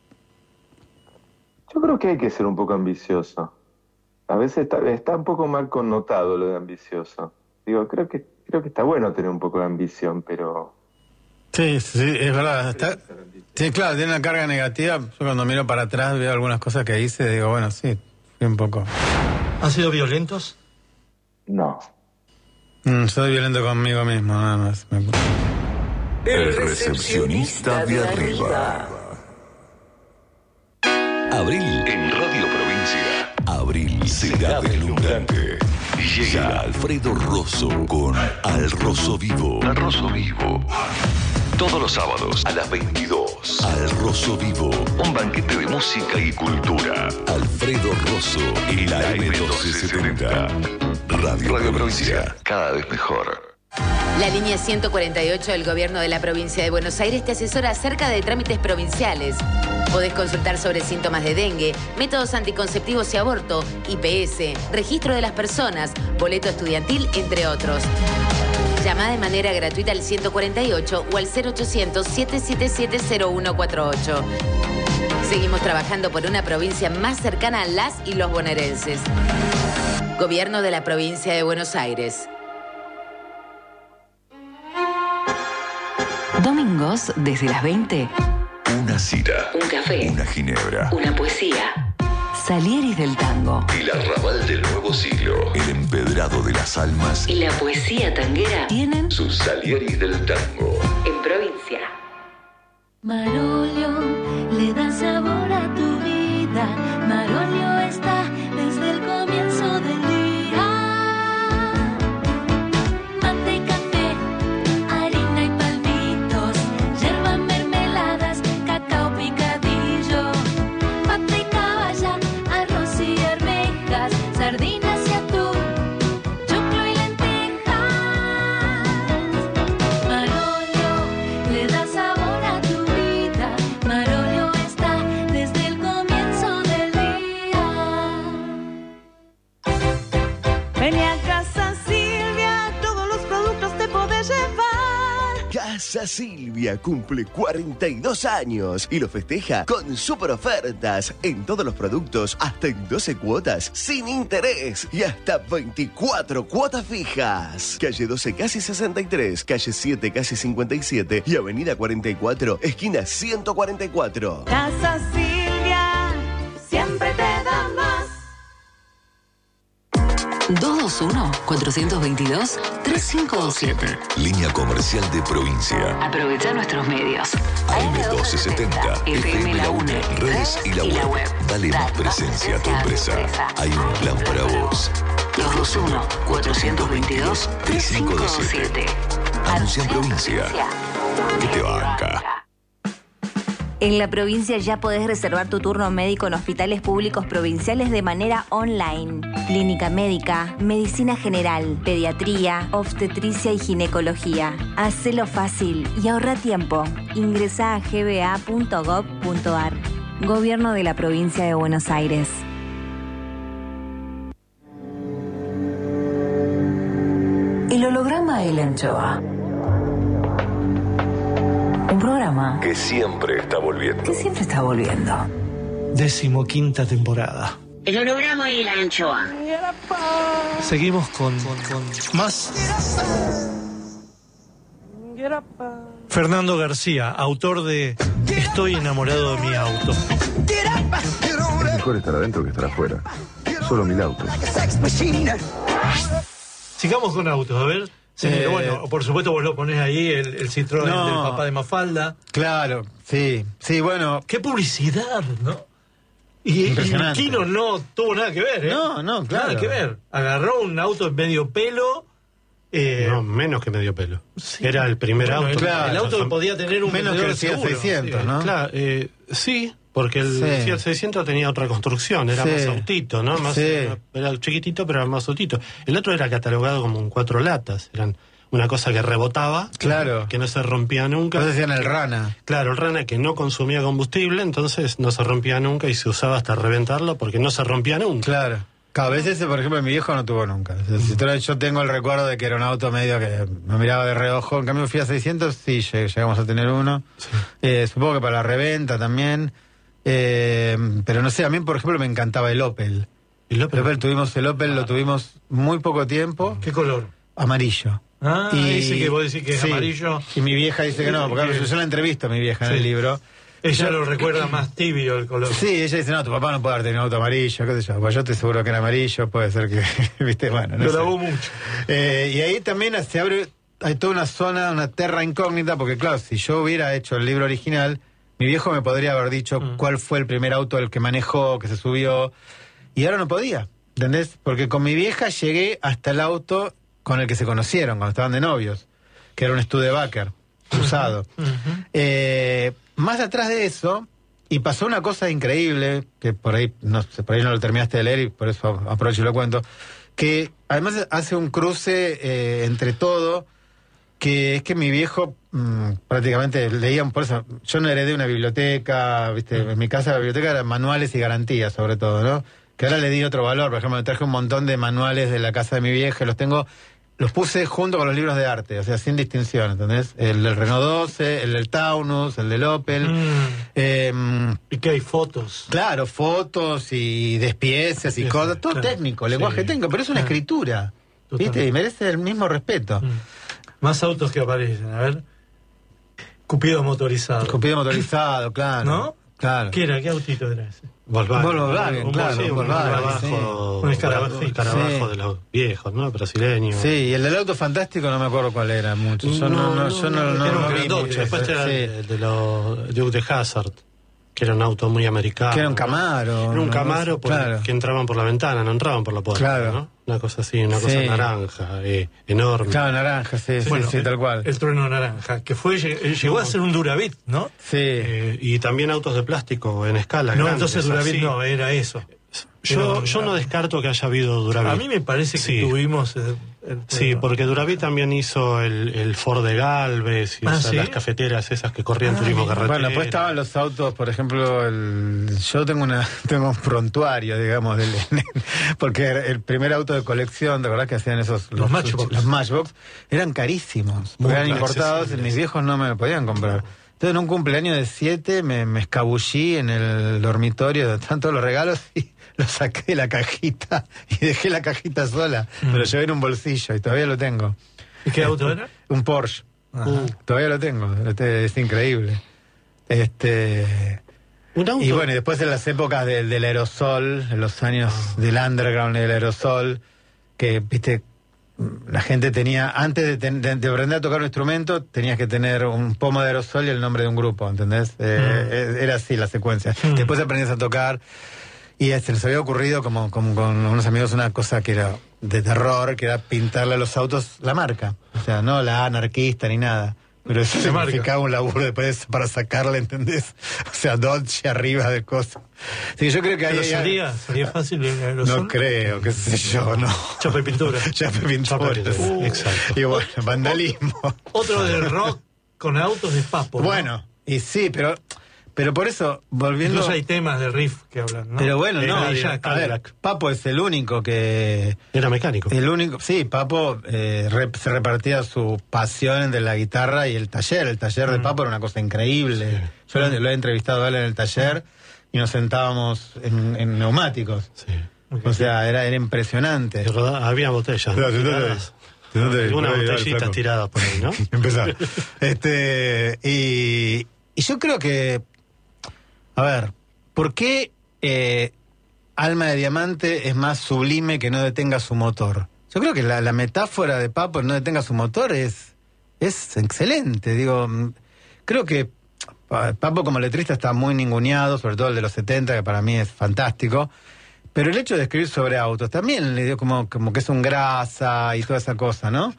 Yo creo que hay que ser un poco ambicioso. A veces está, está un poco mal connotado lo de ambicioso. Digo, creo que, creo que está bueno tener un poco de ambición, pero... Sí, sí, es verdad. Está, sí, claro, tiene una carga negativa. Yo cuando miro para atrás veo algunas cosas que hice y digo, bueno, sí, fui un poco... ¿Han sido violentos? No. Mm, soy violento conmigo mismo, nada más. Me... El recepcionista de arriba. Abril en Radio Provincia. Abril será deslumbrante. Llega Alfredo Rosso con Al Rosso Vivo. Al Rosso Vivo. Todos los sábados a las veintidós. Al Rosso Vivo. Un banquete de música y cultura. Alfredo Rosso y la M doce setenta. Radio, Radio Provincia. Cada vez mejor. La línea ciento cuarenta y ocho del Gobierno de la Provincia de Buenos Aires te asesora acerca de trámites provinciales. Podés consultar sobre síntomas de dengue, métodos anticonceptivos y aborto, I P S, registro de las personas, boleto estudiantil, entre otros. Llama de manera gratuita al ciento cuarenta y ocho o al cero ochocientos, siete siete siete, cero uno cuatro ocho. Seguimos trabajando por una provincia más cercana a las y los bonaerenses. Gobierno de la Provincia de Buenos Aires. Domingos, desde las veinte. Una cita. Un café. Una ginebra. Una poesía. Salieris del tango. El arrabal del nuevo siglo. El empedrado de las almas. Y la poesía tanguera tienen sus Salieris del tango. En provincia. Marolio le da sabor a tu vida. Marolio está desde el comienzo del día. Mate y café, harina y palmitos, yerba, mermeladas, cacao picadillo, pata y caballa, arroz y arvejas, sardinas y atún, choclo y lentejas. Marolio le da sabor a tu vida. Marolio está desde el comienzo del día. Vení a Casa Silvia, todos los productos te podés llevar. Casa Silvia cumple cuarenta y dos años y lo festeja con super ofertas en todos los productos, hasta en doce cuotas sin interés y hasta veinticuatro cuotas fijas. Calle doce, casi sesenta y tres, calle siete, casi cincuenta y siete y avenida cuarenta y cuatro, esquina ciento cuarenta y cuatro. Casa Silvia, siempre te da más. dos dos uno, cuatro dos dos, tres cinco dos siete. Línea comercial de provincia. Aprovecha nuestros medios. A M doce setenta, F M La UNE, redes y la web. Dale más presencia a tu empresa. Hay un plan para vos. dos dos uno, cuatro dos dos, tres cinco dos siete. Anuncia en provincia. Que te banca. En la provincia ya podés reservar tu turno médico en hospitales públicos provinciales de manera online. Clínica médica, medicina general, pediatría, obstetricia y ginecología. Hacelo fácil y ahorra tiempo. Ingresá a g b a punto gob punto a r. Gobierno de la Provincia de Buenos Aires. El holograma de la anchoa. Un programa que siempre está volviendo. Que siempre está volviendo. Decimoquinta temporada. El holograma y la anchoa. Seguimos con, con, con más. Fernando García, autor de Estoy enamorado de mi auto. Mejor estar adentro que estar afuera. Solo mil autos. Sigamos con autos, a ver. Sí, Eh, bueno, por supuesto vos lo ponés ahí, el, el Citroën No. del papá de Mafalda. Claro, sí, sí, bueno. ¡Qué publicidad!, ¿no? Y, y Impresionante. Kino no tuvo nada que ver, ¿eh? No, no, claro. Nada que ver. Agarró un auto en medio pelo. Eh, No, menos que medio pelo. Era el primer Bueno, auto. el- Claro. el auto que podía tener un menos vendedor que el Fiat seguro. seiscientos, Sí, ¿no? Claro, eh, sí, porque el Sí. Fiat seiscientos tenía otra construcción, era Sí. más autito, ¿no? Más, Sí. era, era chiquitito, pero era más autito. El otro era catalogado como un cuatro latas, eran una cosa que rebotaba, Claro. que no se rompía nunca. Entonces decían el Rana. Claro, el Rana que no consumía combustible, entonces no se rompía nunca y se usaba hasta reventarlo porque no se rompía nunca. Claro. Cada vez ese, por ejemplo, mi viejo no tuvo nunca. O sea, si tú- yo tengo el recuerdo de que era un auto medio que me miraba de reojo. En cambio, Fiat seiscientos, sí, lleg- llegamos a tener uno. Eh, supongo que para la reventa también. Eh, pero no sé, a mí, por ejemplo, me encantaba el Opel. El Opel, El Opel tuvimos el Opel, lo tuvimos muy poco tiempo. ¿Qué color? Amarillo. Ah, ese que vos decís que es sí. amarillo. Y mi vieja dice que no, porque Que- yo la entrevisto a mi vieja en Sí. el libro. Ella Yo- lo recuerda más tibio el color. Sí, ella dice, no, tu papá no puede haber tenido un auto amarillo, qué sé yo. Pues yo estoy seguro que era amarillo, puede ser que, viste, bueno, no Lo sé. lavó mucho. Eh, y ahí también se abre, hay toda una zona, una terra incógnita, porque claro, si yo hubiera hecho el libro original, mi viejo me podría haber dicho Mm. cuál fue el primer auto al que manejó, que se subió, y ahora no podía, ¿entendés? Porque con mi vieja llegué hasta el auto con el que se conocieron, cuando estaban de novios, que era un Studebaker, usado. Eh, más atrás de eso, y pasó una cosa increíble, que por ahí no sé, por ahí no lo terminaste de leer y por eso aprovecho y lo cuento, que además hace un cruce eh, entre todo, que es que mi viejo mmm, prácticamente leía, por eso yo no heredé una biblioteca, viste, en mi casa la biblioteca eran manuales y garantías sobre todo, ¿no? Que ahora le di otro valor, por ejemplo, me traje un montón de manuales de la casa de mi vieja, los tengo, los puse junto con los libros de arte, o sea, sin distinción, ¿entendés? El del Renault doce, el del Taunus, el del Opel. Mm. Eh, y que hay fotos. Claro, fotos y despieces y cosas, todo claro. técnico, lenguaje Sí. técnico, pero es una Claro. escritura, Totalmente. ¿viste? Y merece el mismo respeto. Mm. Más autos que aparecen, a ver. Cupido motorizado. Cupido motorizado, claro. ¿No? Claro. ¿Qué era? ¿Qué autito era ese? Volkswagen. Volkswagen, Un- claro, sí, un Volkswagen, escarabajo, sí. Un escarabajo, un escarabajo sí. de los viejos, ¿no? Brasileños. Sí, y el del auto fantástico no me acuerdo cuál era mucho. Yo no, no, yo no, no, era un no vi grandote. mucho. Después ese, era sí. el de los Duke de Hazard, que era un auto muy americano. Que era un Camaro. Era un ¿no? Camaro por- Claro. que entraban por la ventana, no entraban por la puerta. Claro. ¿no? Una cosa así, una cosa Sí. naranja, eh, enorme. Claro, naranja, sí, sí, Bueno, sí, tal cual. El trueno naranja, que fue lleg- llegó a ser un Duravit, ¿no? Sí. Eh, y también autos de plástico en escala. No, grandes, entonces Duravit así. no, era eso. Yo, Pero- yo no descarto que haya habido Duravit. A mí me parece que Sí. tuvimos... eh, el- Sí, porque Duravit también hizo el, el Ford de Galvez y Ah, o sea, ¿sí? las cafeteras esas que corrían Ah, turismo mira. carretera. Bueno, después estaban los autos, por ejemplo, el, yo tengo una tengo un prontuario, digamos, del, porque era el primer auto de colección, ¿te acordás que hacían esos Los Matchbox. Los Matchbox eran carísimos, Muy eran importados, accesibles. mis viejos no me lo podían comprar. Entonces en un cumpleaños de siete me, me escabullí en el dormitorio donde están todos los regalos y lo saqué de la cajita y dejé la cajita sola, Mm. me lo llevé en un bolsillo y todavía lo tengo. ¿Y qué auto era? Un Porsche. Ajá. Uh, todavía lo tengo, este, es increíble. Este Un auto. y bueno, y después en las épocas del, del aerosol, en los años del underground y del aerosol, que viste, la gente tenía, antes de, ten- de- de aprender a tocar un instrumento, tenías que tener un pomo de aerosol y el nombre de un grupo, ¿entendés? Eh, eh, Era así la secuencia. Mm. Después aprendías a tocar y se les había ocurrido como, como con unos amigos una cosa que era de terror, que era pintarle a los autos la marca. O sea, no la anarquista ni nada. Pero eso La marca. significaba un laburo después para sacarle, ¿entendés? O sea, Dodge arriba de cosas. Sí, yo creo que ahí... Pero hay- salía, salía fácil el aerosol. no creo, qué sé yo, no. Chapa y pintura. Ya me pintó. Chapa y pintura, Uh, exacto. Y bueno, vandalismo. Otro del rock con autos de Papo, ¿no? Bueno, y sí, pero pero por eso, volviendo... Incluso hay temas de riff que hablan, ¿no? Pero bueno, Eh, no, Cadillac, a ver, Cadillac. Papo es el único que... Era mecánico. El único, sí, Papo eh, re- se repartía su pasión entre la guitarra y el taller. El taller de Mm. Papo era una cosa increíble. Yo lo, lo he entrevistado a él en el taller y nos sentábamos en, en neumáticos. Sí. O sea, era, era impresionante. Y roda- había botellas. No, ¿no? tú no te- Tiradas. tú no te- Algunas por ahí va el botellitas flaco. tiradas por ahí, ¿no? Empezar. Este, y, y yo creo que, a ver, ¿por qué eh, Alma de Diamante es más sublime que No detenga su motor? Yo creo que la, la metáfora de Papo, No detenga su motor, es, es excelente. Digo, mm, creo que pa- Papo como letrista está muy ninguneado, sobre todo el de los setenta, que para mí es fantástico. Pero el hecho de escribir sobre autos también le dio como, como que es un grasa y toda esa cosa, ¿no?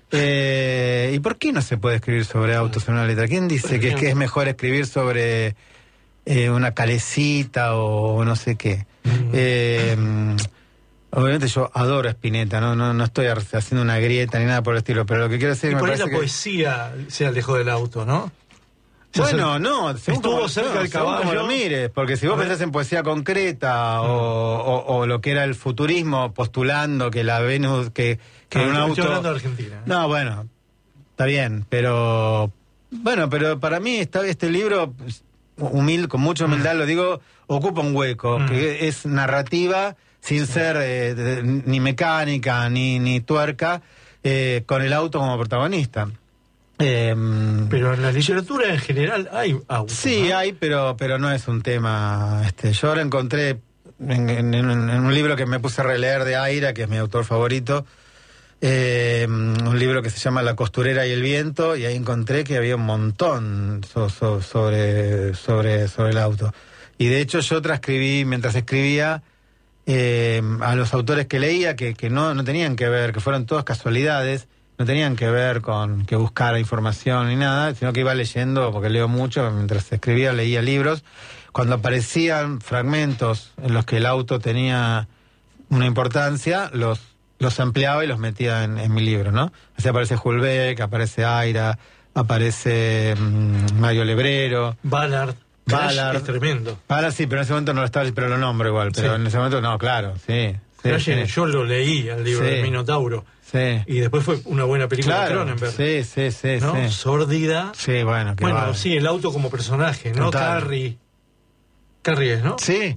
Eh, ¿Y por qué no se puede escribir sobre autos en una letra? ¿Quién dice que es, que es mejor escribir sobre eh, una calecita o no sé qué? Eh, obviamente yo adoro a Spinetta, ¿no? No, no estoy haciendo una grieta ni nada por el estilo, pero lo que quiero decir Y es que por me ahí la parece que... poesía se alejó del auto, ¿no? Se Bueno, acer- no, según Estuvo como- cerca no, del según como caballo. lo mires, porque si vos A ver. pensás en poesía concreta o, o- o lo que era el futurismo postulando que la Venus, que, que No, un estoy auto... hablando de Argentina. ¿eh? No, bueno, está bien, pero... Bueno, pero para mí está, este libro, pues, humil, con mucha humildad lo digo, ocupa un hueco, Mm. que es narrativa, sin ser eh, de- ni mecánica, ni, ni tuerca, eh, con el auto como protagonista. Eh, Pero en la literatura en general hay autos. Sí, ¿no? hay, pero pero no es un tema. Este, yo ahora encontré en, en- en un- en un libro que me puse a releer de Aira, que es mi autor favorito, eh, un libro que se llama La costurera y el viento, y ahí encontré que había un montón so- so- sobre, sobre, sobre el auto. Y de hecho yo transcribí, mientras escribía, eh, a los autores que leía, que, que no, no tenían que ver, que fueron todas casualidades, no tenían que ver con que buscara información ni nada, sino que iba leyendo, porque leo mucho, mientras escribía leía libros. Cuando aparecían fragmentos en los que el auto tenía una importancia, los, los ampliaba y los metía en, en mi libro, ¿no? O sea, aparece Hulbeck, aparece Aira, aparece mmm, Mario Lebrero. Ballard. Ballard. Es tremendo. Ballard sí, pero en ese momento no lo estaba, pero lo nombro igual. Pero Sí. en ese momento no, claro, sí. sí, Oye, sí. yo lo leí, el libro Sí. de Minotauro. Sí. Y después fue una buena película de Claro, Cronenberg. sí, sí, sí, ¿no? sí. Sórdida. Sí, bueno, qué Bueno, bárbaro. sí, el auto como personaje, ¿no? Total. Carrie. Carrie es, ¿no? Sí.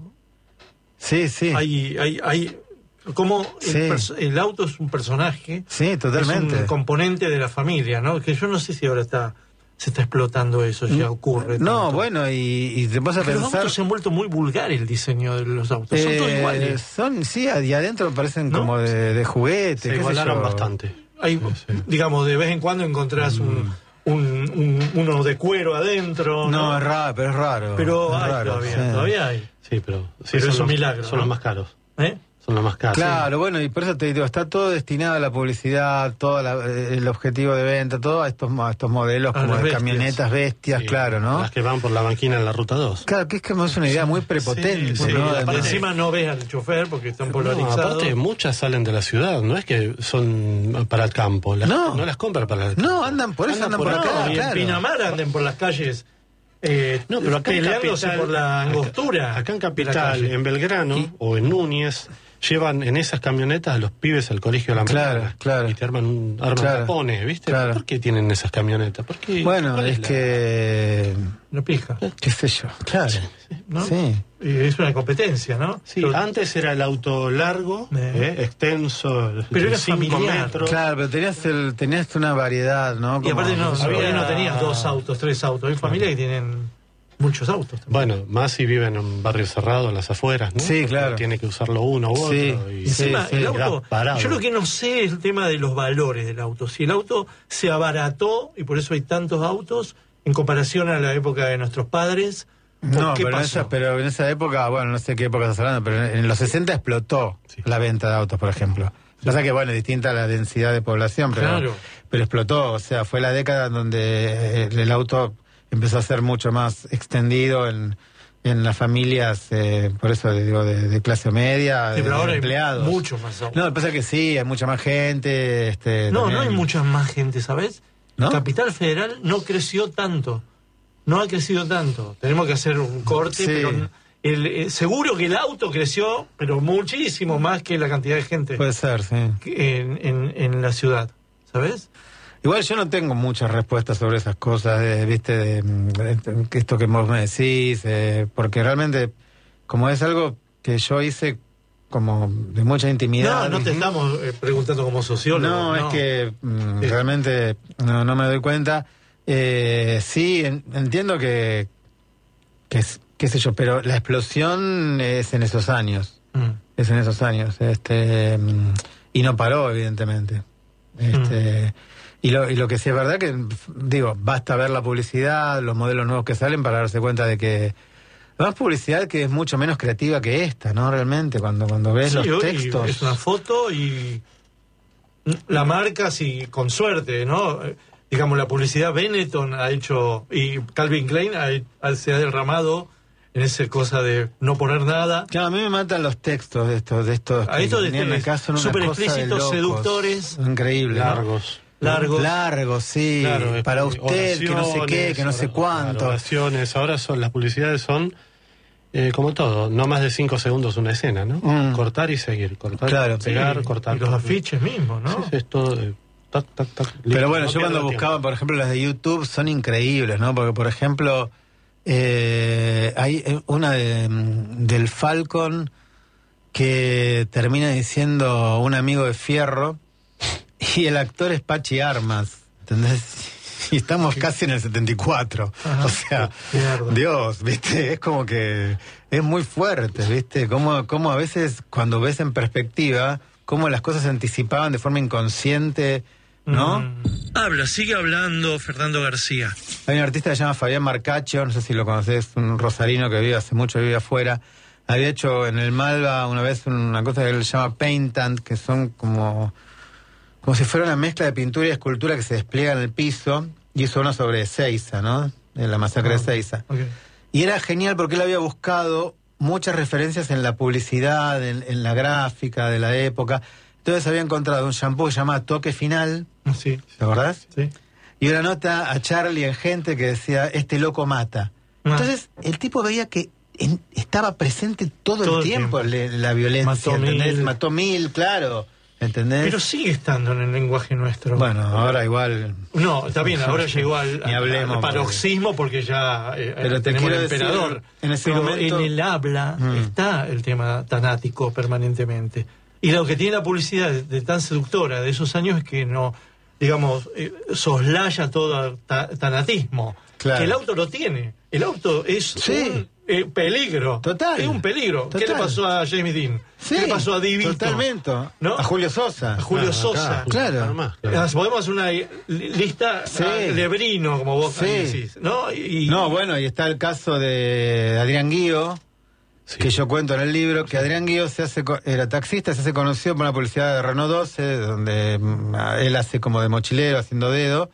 Sí, sí. Hay, hay, hay, como el, Sí. perso- el auto es un personaje. Sí, totalmente. Es un componente de la familia, ¿no? Que yo no sé si ahora está, se está explotando eso, ya ocurre. No, tanto. bueno, y, y te vas a Porque los pensar... autos se han vuelto muy vulgar el diseño de los autos. Son todos Eh, iguales. son, sí, y adentro parecen ¿No? como de, de juguete. Se qué sé igualaron yo. bastante. Hay, digamos, de vez en cuando encontrás un, un, un- uno de cuero adentro. No, No, es raro, pero es raro. Pero es hay raro, todavía, sí. todavía hay. Sí, pero, sí, Pero son es un los- milagro, Son ¿no? los más caros. ¿Eh? Son los más caros. Claro, bueno, y por eso te digo, está todo destinado a la publicidad, todo la- el objetivo de venta, todo a estos, a estos modelos A como las de bestias. camionetas bestias, Sí, claro, ¿no? Las que van por la banquina en la ruta dos. Claro, que es como es una idea muy prepotente, Sí, ¿no? porque Además- encima no ves al chofer porque están No, polarizados. aparte, muchas salen de la ciudad, no es que son para el campo. Las, No. no las compran para el campo. No, andan por eso, andan por, Andan por acá, acá, y en claro. Pinamar anden por las calles eh, No, pero acá en peleándose Capital, por la angostura. Acá, acá en de la Capital, calle. en Belgrano o en Núñez, llevan en esas camionetas a los pibes al colegio de la Claro, mañana. claro. Y te arman, un, arman Claro, tapones, ¿viste? claro. ¿Por qué tienen esas camionetas? ¿Por qué? Bueno, ¿Cuál es la- que... No pija, qué sé yo, claro. ¿no? Sí. Y es una competencia, ¿no? Sí, Pero- antes era el auto largo, Eh. eh, extenso, Pero de era cinco familiar. metros. Claro, pero tenías, el, tenías una variedad, ¿no? Y aparte no, Como- había- no tenías dos autos, tres autos. Hay familias que tienen muchos autos. también. Bueno, más si viven en un barrio cerrado, en las afueras, ¿no? Sí, claro. Tiene que usarlo uno u otro. Sí. y Encima, sí, el quedás auto, parado. yo lo que no sé es el tema de los valores del auto. Si el auto se abarató y por eso hay tantos autos en comparación a la época de nuestros padres. ¿o No, qué pero en, pasó? esa, pero en esa época, bueno, no sé qué época estás hablando, pero en, en los sesenta explotó Sí. la venta de autos, por ejemplo. Pasa que, bueno, distinta a la densidad de población, pero, Claro. pero explotó. O sea, fue la década en donde el, el auto empezó a ser mucho más extendido en, en las familias, eh, por eso digo, de, de clase media, Sí, de, pero ahora de hay empleados. mucho más autos. No, lo que pasa es que sí, hay mucha más gente. Este, No, también- no hay mucha más gente, ¿sabes? ¿No? Capital Federal no creció tanto. No ha crecido tanto. Tenemos que hacer un corte, Sí. pero el, eh, seguro que el auto creció, pero muchísimo más que la cantidad de gente Puede ser, sí. que en, en, en la ciudad, ¿sabes? Igual yo no tengo muchas respuestas sobre esas cosas, de, viste, de, de- que esto que vos me decís, eh, porque realmente, como es algo que yo hice como de mucha intimidad. No, no te estamos eh, preguntando como sociólogo. No, es que mm, realmente no, no me doy cuenta. Eh, sí, en- entiendo que, que, es- qué sé yo, pero la explosión es en esos años. Mm. Es en esos años. Este, mm, y no paró, evidentemente. Este, y, lo, y lo que sí es verdad que, digo, basta ver la publicidad, los modelos nuevos que salen para darse cuenta de que... Además, publicidad que es mucho menos creativa que esta, ¿no? Realmente, cuando, cuando ves Sí, los hoy textos... es una foto y la marca, si con suerte, ¿no? Eh, Digamos, la publicidad Benetton ha hecho, y Calvin Klein ha, ha- se ha derramado en esa cosa de no poner nada. Claro, a mí me matan los textos de estos, de estos A estos de tenían este- acá, son una súper cosa de explícitos, locos. seductores. Increíble. ¿no? Largos. Largos. Largos, sí. Claro, es- para usted, que no sé qué, que no sé oraciones, cuánto. Oraciones. Ahora son, las publicidades son eh, como todo, no más de cinco segundos una escena, ¿no? Mm. Cortar y seguir, cortar, Claro, pegar, Sí, cortar. y los afiches mismos, ¿no? Sí, sí, es todo. eh, tac, tac, tac, listo, Pero bueno, no yo cuando pierdo buscaba, tiempo. por ejemplo, las de YouTube, son increíbles, ¿no? Porque, por ejemplo, eh, hay una de, mm, del Falcon que termina diciendo un amigo de Fierro y el actor es Pachi Armas, ¿entendés? Y estamos casi en el setenta y cuatro. Ajá. O sea, Mierda. Dios, ¿viste? Es como que es muy fuerte, ¿viste? Como, como a veces cuando ves en perspectiva, cómo las cosas se anticipaban de forma inconsciente, ¿no? Mm. Habla, sigue hablando Fernando García. Hay un artista que se llama Fabián Marcacho, no sé si lo conocés, un rosarino que vive hace mucho, vive afuera. Había hecho en el Malva una vez una cosa que él llama paintant, que son como, como si fuera una mezcla de pintura y escultura que se despliega en el piso, y hizo uno sobre Ezeiza, ¿no? De la masacre de Ezeiza. Okay. Y era genial porque él había buscado muchas referencias en la publicidad, en, en la gráfica de la época. Entonces había encontrado un shampoo que se llamaba Toque Final. Sí. ¿Te acordás? Sí. Y una nota a Charlie en Gente que decía, este loco mata. Ah. Entonces, el tipo veía que en- estaba presente todo, Todo el el tiempo, tiempo. le- la violencia, Mató ¿entendés? mil. Mató mil, claro, ¿entendés? Pero sigue estando en el lenguaje nuestro. Bueno, ahora igual... No, está bien, ahora llegó al, Ni al- hablemos, al paroxismo porque ya eh, Pero te tenemos quiero el emperador. decir, en ese Pero momento- en el habla Mm. está el tema tanático permanentemente. Y lo que tiene la publicidad de, de tan seductora de esos años es que no, digamos, eh, soslaya todo ta- tanatismo. Claro. Que el auto lo tiene. El auto es Sí. un eh, peligro. Total. Es un peligro. ¿Qué Total. le pasó a Jamie Dean? Sí, ¿Qué le pasó a Divito? totalmente. ¿No? A Julio Sosa. A Julio Claro, Sosa. acá, claro. Ah, Podemos hacer una li- lista Sí. ah, Lebrino, como vos Sí. decís, ¿no? Y, No, bueno, y está el caso de Adrián Guío, que yo cuento en el libro, que Adrián Guío se hace, co- era taxista, se hace conocido por una publicidad de Renault doce, donde mm, él hace como de mochilero, haciendo dedo,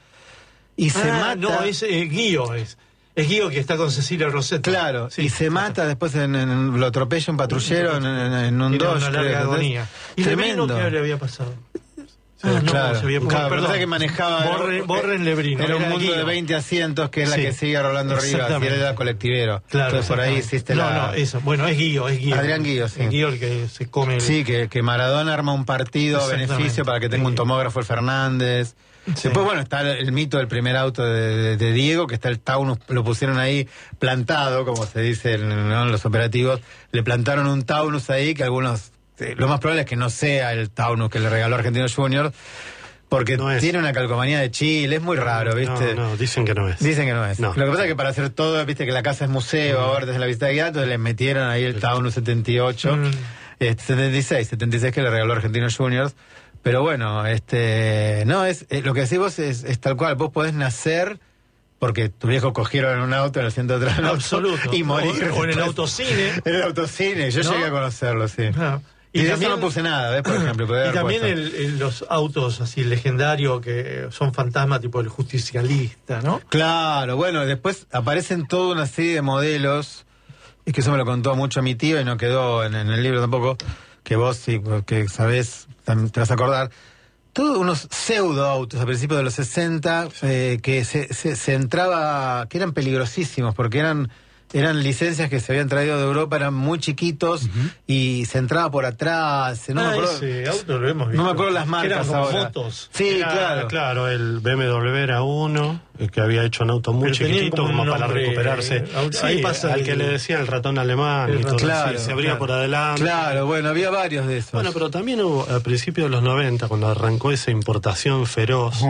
y se Ah, mata... no, es eh, Guío, es. Es Guío que está con Cecilia Rosetta. Claro, y se mata después, en, en- lo atropella un patrullero en, en- en un Tiene Dodge, una creo, larga ¿entendés? agonía. ¿Y Lebrino Tremendo. qué le había pasado? Ah, no, claro, se había- claro, perdón. pensaba que manejaba... Borren, borren Lebrino. Era un mundo Guío. de veinte asientos, que es la Sí. que sigue a Rolando Rivas, y él Exactamente. era colectivero. Claro, Entonces por ahí exactamente. hiciste no, la... No, eso. Bueno, es Guío, es Guío. Adrián Guío, sí. Es Guío el que se come el... Sí, que, que Maradona arma un partido a Exactamente. beneficio para que tenga un tomógrafo el Fernández. Después, bueno, está el, el mito del primer auto de, de- de Diego, que está el Taunus, lo pusieron ahí plantado, como se dice en, ¿no? en los operativos. Le plantaron un Taunus ahí, que algunos... eh, lo más probable es que no sea el Taunus que le regaló Argentinos Juniors, porque tiene una calcomanía de Chile, es muy raro, ¿viste? No, no, dicen que no es. Dicen que no es. No. Lo que pasa es que para hacer todo, viste que la casa es museo, ahora desde la visita guiada, entonces le metieron ahí el Taunus setenta y ocho, Mm. este, setenta y seis, setenta y seis que le regaló Argentinos Juniors. Pero bueno, este, no, es eh, lo que decís vos es, es tal cual, vos podés nacer porque tu viejo cogieron en un auto en el asiento de atrás del auto Absoluto. y morir. O, o en el después. autocine. En el autocine, yo ¿No? llegué a conocerlo, sí. Ah. Y, de eso no puse nada, ¿ves? Por ejemplo. podía Y haber también puesto. el- el- los autos así legendarios que son fantasmas tipo el justicialista, ¿no? Claro, bueno, después aparecen toda una serie de modelos, y que eso me lo contó mucho mi tío y no quedó en, en el libro tampoco, que vos sí, que sabés, tam- te vas a acordar. Todos unos pseudo autos a principios de los sesenta eh, que se, se, se entraba, que eran peligrosísimos porque eran eran licencias que se habían traído de Europa, eran muy chiquitos y se entraba por atrás. No, Ah, me acuerdo, ese auto lo hemos visto. no me acuerdo las marcas Eran como ahora. motos. Sí, Era, claro. Claro, el B M W era uno, el que había hecho un auto muy Pero tenían chiquitito como como, un para nombre, recuperarse. eh, au- Sí, ahí pasa al el- que le decía el ratón alemán el y todo. ratón, Claro, sí, se abría claro. por adelante. Claro, bueno, había varios de esos. Bueno, pero también hubo, a principios de los noventa, cuando arrancó esa importación feroz,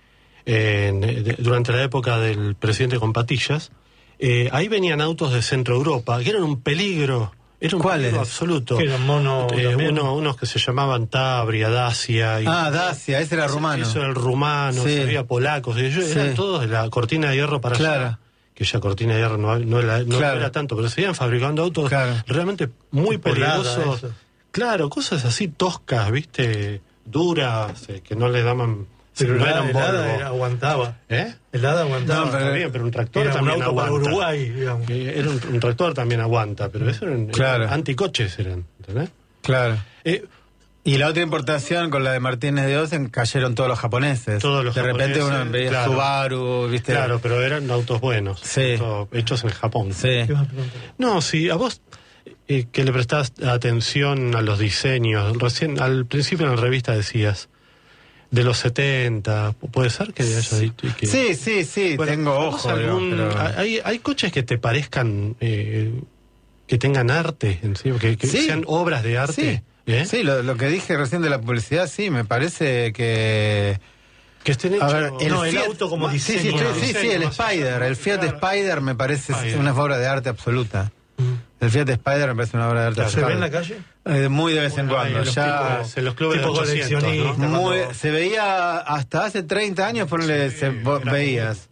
en- de- durante la época del presidente con patillas, eh, ahí venían autos de Centro Europa, que eran un peligro. Era un ¿Cuáles? peligro absoluto. Que eran mono Eh, también. uno- unos que se llamaban Tabria, Dacia. Y Ah, Dacia, ese era ese- rumano. Eso era el rumano, Sí. había polacos, y ellos Sí. eran todos de la cortina de hierro para Claro. allá. Que ya cortina de hierro no, no era, no Claro. era tanto, pero seguían fabricando autos Claro. realmente muy Qué pelada peligrosos. eso. Claro, cosas así toscas, ¿viste? Duras, eh, que no le daban. Pero no el eran Hada- el Hada Volvo. era- aguantaba. ¿Eh? El Hada aguantaba. No, pero, está bien, pero un tractor Era un también auto para aguanta. Uruguay, digamos. Eh, Era un, un tractor también aguanta, pero eso eran, Claro. eran anticoches, eran, ¿entendés? Claro. Eh, Y la otra importación con la de Martínez de Osen cayeron todos los japoneses. Todos los de repente japoneses, uno veía claro. Subaru, ¿viste? Claro, pero eran autos buenos. Sí. autos hechos en Japón. Sí. ¿Qué vas a preguntar? No, sí, a vos eh, que le prestás atención a los diseños. Recién, al principio en la revista decías, de los setenta, ¿puede ser que haya dicho? y que- Sí, sí, sí, Bueno, tengo ¿a vos ojo. digo, algún- pero- hay, hay coches que te parezcan, eh, que tengan arte, en sí, que, que Sí. sean obras de arte. Sí, ¿eh? sí lo, lo que dije recién de la publicidad, sí, me parece que... Que estén A hechos... ver, el, No, el Fiat- auto como sí, sí, diseño. sí, sí, Diseño, sí, el más allá. Spider, el Fiat Claro. Spider me parece Spider. una obra de arte absoluta. El Fiat Spider me parece una obra de arte ¿Se absoluta. ve en la calle? Eh, muy de vez en Bueno, cuando, en los ya... tipos- en los clubes tipo de ochocientos, coleccionista. ¿no? Muy- cuando- se veía hasta hace treinta años, ponle, se, vos era veías.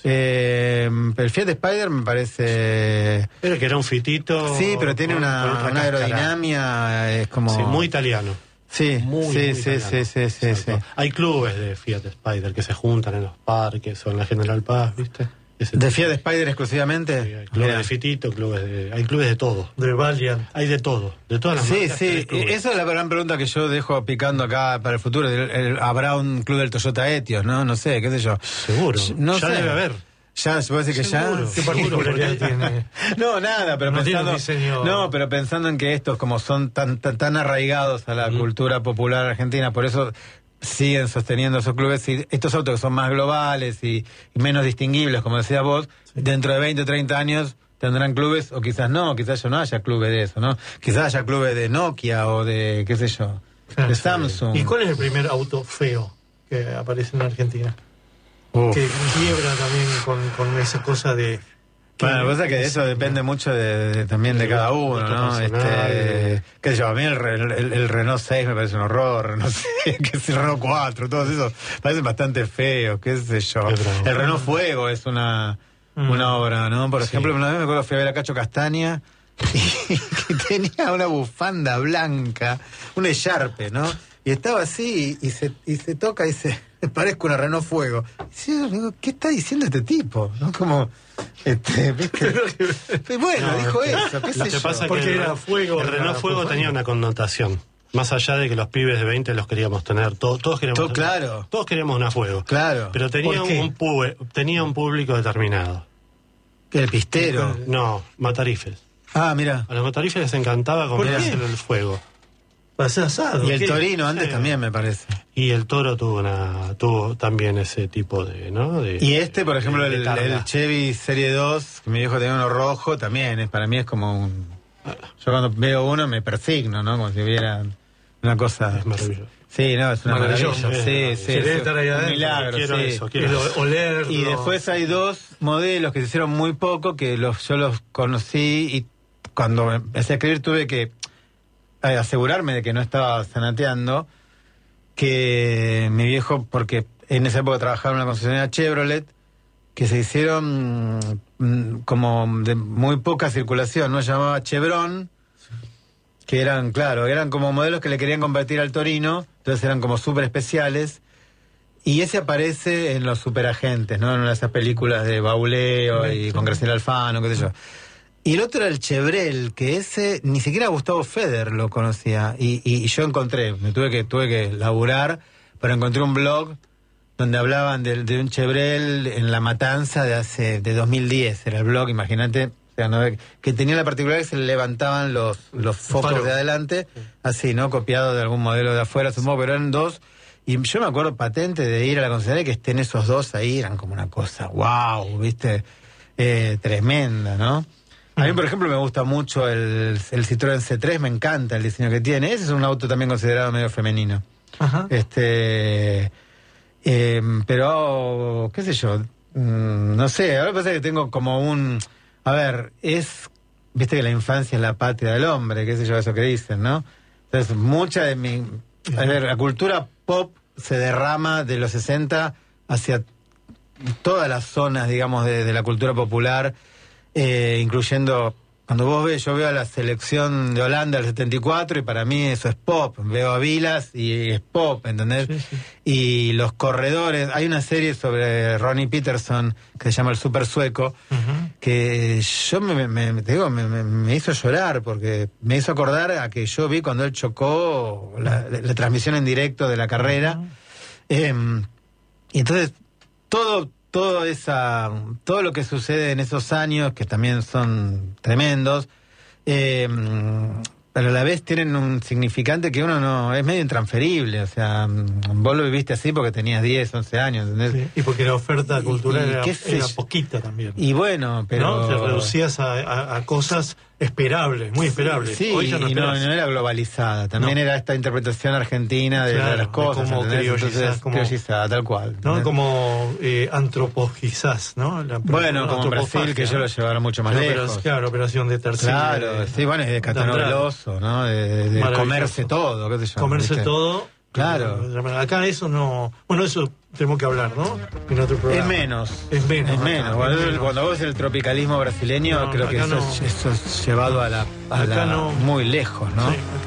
Eh, el Fiat Spider me parece... Pero que era un fitito... Sí, pero tiene con- una, con otra una cáscara. aerodinámica, es como... Sí, muy italiano. Sí, Muy, sí, muy sí, italiano. sí, sí, sí, sí. Exacto. Hay clubes de Fiat Spider que se juntan en los parques o en la General Paz, ¿viste? ¿De Fiat Spider exclusivamente? Sí, hay clubes Mirá. de Fitito, clubes de, hay clubes de todo. De Valiant. Hay de todo, de todas las Sí, marcas. sí, hay clubes. esa es la gran pregunta que yo dejo picando acá para el futuro. El- el- ¿Habrá un club del Toyota Etios, no? No sé, qué sé yo. Seguro, No ya sé. debe haber. Ya, se puede decir que Seguro. ya. ¿Qué particularidad tiene? No, nada, pero No tiene pensando, un diseño- no, pero pensando en que estos como son tan tan, tan arraigados a la cultura popular argentina, por eso siguen sosteniendo esos clubes, y estos autos que son más globales y, y menos distinguibles, como decías vos, dentro de veinte o treinta años tendrán clubes, o quizás no, quizás ya no haya clubes de eso, ¿no? Quizás haya clubes de Nokia o de, qué sé yo, de Samsung. ¿Y cuál es el primer auto feo que aparece en Argentina? Uf. Que quiebra también con, con esa cosa de... Bueno, lo que pasa es que eso depende mucho de, de- también de cada uno, ¿no? personal. Este, qué sé yo, a mí el, Re- el, el Renault seis me parece un horror, no sé, que es el Renault cuatro, todos esos parecen bastante feos, qué sé yo. Es bravo. El Renault Fuego es una, Mm. una obra, ¿no? Por Sí. ejemplo, una vez me acuerdo que fui a ver a Cacho Castaña y que tenía una bufanda blanca, un echarpe, ¿no? Y estaba así y se, y se toca y se parezco una Renault Fuego. Y yo digo, ¿qué está diciendo este tipo? ¿No? Como, este, ¿viste? Bueno, No, dijo es que- eso, qué sé Lo que yo. pasa es Porque que el, era fuego, el era Renault Fuego fuego. tenía una connotación. Más allá de que los pibes de veinte los queríamos tener, todos, todos queríamos Todo tener- claro. todos queríamos una Fuego. Claro. Pero tenía ¿Por qué? un, pube- tenía un público determinado. El pistero. No, matarifes. Ah, mira. A los matarifes les encantaba ¿Por qué? comerse el fuego. Para hacer asado. Y el ¿qué? Torino antes Sí. también, me parece. Y el Toro tuvo una tuvo también ese tipo de, ¿no? De- Y este, por ejemplo, de el, targa. el Chevy Serie dos, que mi viejo tenía uno rojo, también es, para mí es como un... Yo cuando veo uno me persigno, ¿no? Como si hubiera una cosa... Es maravilloso. Sí, no, es una Maravilloso, maravilla. es Sí, sí, Querer sí, estar ahí un adentro. milagro, Quiero sí. eso, quiero Quiero eso. olerlo. Y después hay dos modelos que se hicieron muy poco, que los yo los conocí y cuando empecé a escribir tuve que eh, asegurarme de que no estaba zanateando, que mi viejo, porque en esa época trabajaba en una concesionaria Chevrolet, que se hicieron mm, como de muy poca circulación, ¿no? Se llamaba Chevron, que eran, claro, eran como modelos que le querían competir al Torino, entonces eran como súper especiales. Y ese aparece en los superagentes, ¿no? En esas películas de Bauleo y con Graciela Alfano, qué sé yo. Y el otro era el Chevrel, que ese ni siquiera Gustavo Feder lo conocía. Y, y, y yo encontré, me tuve que tuve que laburar, pero encontré un blog donde hablaban de, de un Chevrel en La Matanza de hace de dos mil diez. Era el blog, imagínate, o sea, ¿no? que tenía la particularidad que se le levantaban los, los focos Faro. de adelante, así, ¿no? Copiado de algún modelo de afuera, supongo, pero eran dos. Y yo me acuerdo patente de ir a la concesionaria y que estén esos dos ahí, eran como una cosa, wow, ¿viste? Eh, tremenda, ¿no? A mí, por ejemplo, me gusta mucho el, el Citroën C tres, me encanta el diseño que tiene. Ese es un auto también considerado medio femenino. Ajá. Este, eh, pero, qué sé yo, mm, no sé, ahora pasa que tengo como un... A ver, es... Viste que la infancia es la patria del hombre, qué sé yo, eso que dicen, ¿no? Entonces, mucha de mi... A ver, la cultura pop se derrama de los sesenta hacia todas las zonas, digamos, de, de la cultura popular, eh, incluyendo... Cuando vos ves, yo veo a la selección de Holanda del setenta y cuatro y para mí eso es pop. Veo a Vilas y es pop, ¿entendés? Sí, sí. Y los corredores, hay una serie sobre Ronnie Peterson que se llama El Super Sueco, Ujú. que yo me, me, me- te digo, me, me- me hizo llorar porque me hizo acordar a que yo vi cuando él chocó la, la- la transmisión en directo de la carrera. Eh, y entonces, todo, todo esa, todo lo que sucede en esos años, que también son tremendos, eh, pero a la vez tienen un significante que uno no, es medio intransferible, o sea, vos lo viviste así porque tenías diez, once años, ¿entendés? Sí, y porque la oferta Y- cultural y era, qué sé era yo. poquita también. Y bueno, pero... ¿No? Te reducías a, a- a cosas esperables, muy esperables. Sí, Hoy ya no y no, esperas. no era globalizada, también No. era esta interpretación argentina de, Claro, de las de cosas, cómo ¿entendés? criollizar, Entonces, cómo- criollizada, tal cual. ¿No? ¿entendés? Como eh, antropogizás, ¿no? La- Bueno, como en Brasil, antropofagia, que ellos ¿no? lo llevaron mucho más La lejos. operación- Claro, operación de tercera. Claro, sí, bueno, y de Caetano Andrade. Veloso, ¿no? De, de- de Maravilloso. comerse todo, qué sé yo. Comerse ¿viste? todo. Claro. Acá eso no... Bueno, eso tenemos que hablar, ¿no? En otro programa. Es menos. Es menos. Es acá, menos. es Cuando, menos. cuando vos ves el tropicalismo brasileño, No, creo que acá eso, no. es, eso es llevado a la, a Acá la- no. muy lejos, ¿no? Sí, acá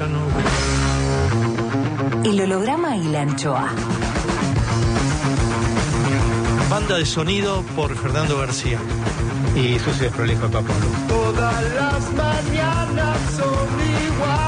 no... El holograma y la anchoa. Banda de sonido por Fernando García. Y Sucio Desprolijo de Papo Blue. Todas las mañanas son iguales.